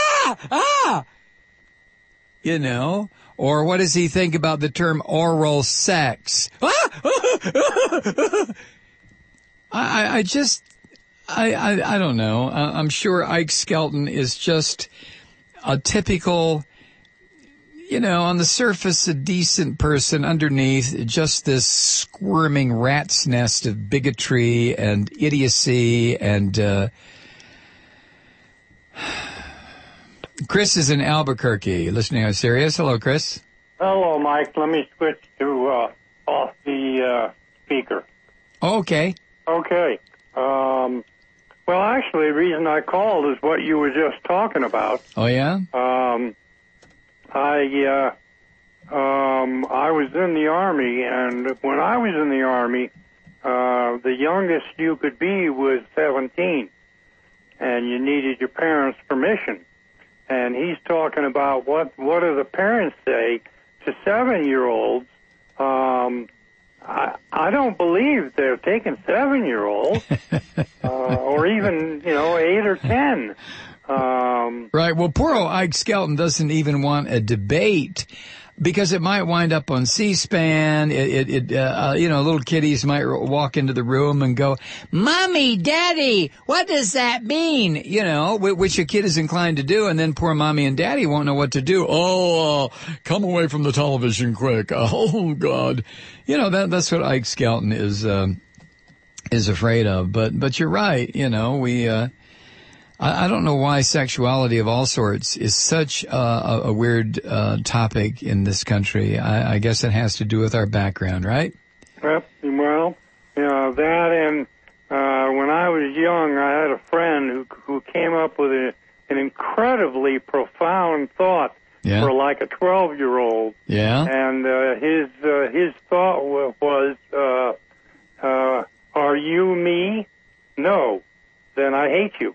Speaker 1: You know? Or what does he think about the term oral sex? I don't know. I'm sure Ike Skelton is just a typical, on the surface, a decent person. Underneath, just this squirming rat's nest of bigotry and idiocy. And Chris is in Albuquerque, listening on Sirius. Hello, Chris.
Speaker 12: Hello, Mike. Let me switch to off the speaker.
Speaker 1: Okay.
Speaker 12: Okay. Well, actually, the reason I called is what you were just talking about.
Speaker 1: Oh, yeah?
Speaker 12: I was in the Army, and when I was in the Army, the youngest you could be was 17, and you needed your parents' permission. And he's talking about what do the parents say to 7-year-olds. I don't believe they're taking 7-year-olds, or even, 8 or 10.
Speaker 1: Right. Well, poor old Ike Skelton doesn't even want a debate because it might wind up on C-SPAN. Little kiddies might walk into the room and go, "Mommy, Daddy, what does that mean?" Which a kid is inclined to do. And then poor Mommy and Daddy won't know what to do. "Oh, come away from the television quick. Oh, God." That's what Ike Skelton is afraid of. But you're right. I don't know why sexuality of all sorts is such a weird topic in this country. I guess it has to do with our background, right?
Speaker 12: Yep. Well, that and when I was young, I had a friend who came up with an incredibly profound thought for like a 12-year-old.
Speaker 1: Yeah.
Speaker 12: And his thought was, "Are you me? No. Then I hate you."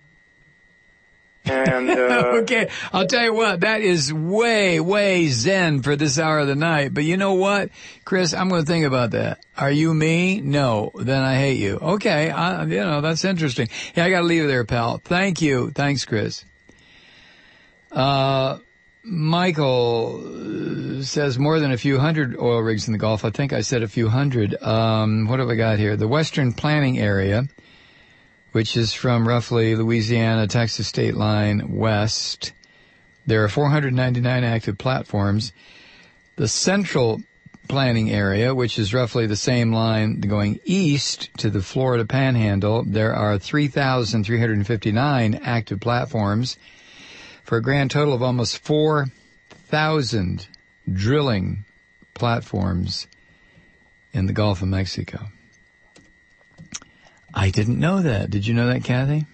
Speaker 12: And
Speaker 1: okay, I'll tell you what, that is way, way zen for this hour of the night. But you know what, Chris, I'm going to think about that. Are you me? No, then I hate you. Okay, that's interesting. Yeah, I got to leave it there, pal. Thank you. Thanks, Chris. Michael says more than a few hundred oil rigs in the Gulf. I think I said a few hundred. What have I got here? The Western Planning Area, which is from roughly Louisiana, Texas state line west. There are 499 active platforms. The Central Planning Area, which is roughly the same line going east to the Florida Panhandle, there are 3,359 active platforms for a grand total of almost 4,000 drilling platforms in the Gulf of Mexico. I didn't know that. Did you know that, Kathy?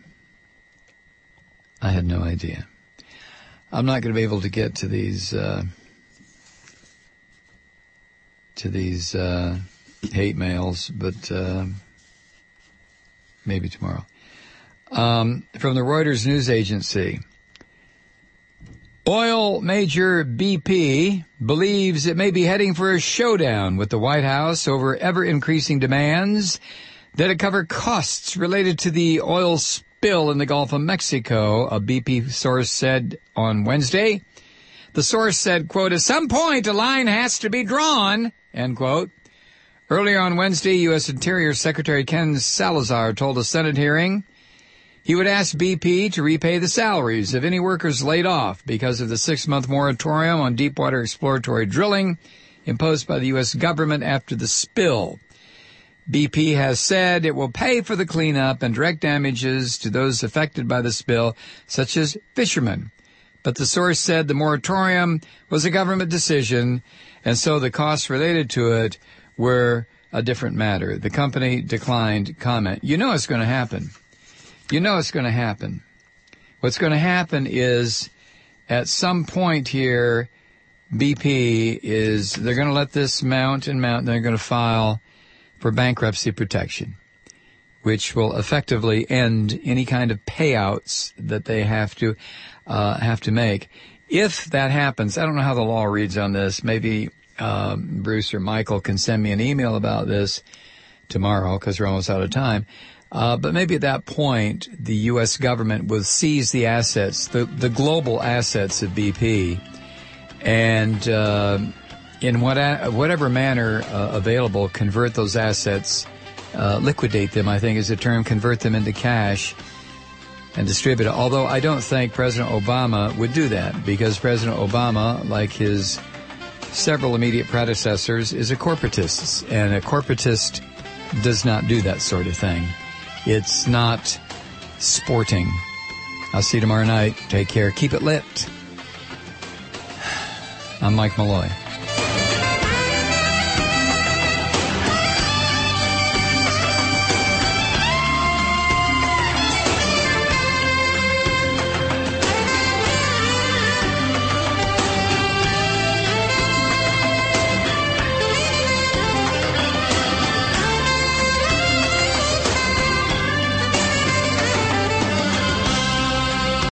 Speaker 1: I had no idea. I'm not going to be able to get to these hate mails, but maybe tomorrow. From the Reuters news agency, oil major BP believes it may be heading for a showdown with the White House over ever-increasing demands that it cover costs related to the oil spill in the Gulf of Mexico, a BP source said on Wednesday. The source said, quote, "At some point a line has to be drawn," end quote. Earlier on Wednesday, U.S. Interior Secretary Ken Salazar told a Senate hearing He would ask BP to repay the salaries of any workers laid off because of the 6-month moratorium on deepwater exploratory drilling imposed by the U.S. government after the spill. BP has said it will pay for the cleanup and direct damages to those affected by the spill, such as fishermen. But the source said the moratorium was a government decision, and so the costs related to it were a different matter. The company declined comment. You know it's going to happen. You know it's going to happen. What's going to happen is at some point here, BP they're going to let this mount, and they're going to file for bankruptcy protection, which will effectively end any kind of payouts that they have to make. If that happens, I don't know how the law reads on this. Maybe Bruce or Michael can send me an email about this tomorrow because we're almost out of time. But maybe at that point, the U.S. government will seize the assets, the global assets of BP, and in whatever manner available, convert those assets, liquidate them, I think is the term, convert them into cash and distribute it. Although I don't think President Obama would do that, because President Obama, like his several immediate predecessors, is a corporatist, and a corporatist does not do that sort of thing. It's not sporting. I'll see you tomorrow night. Take care. Keep it lit. I'm Mike Malloy.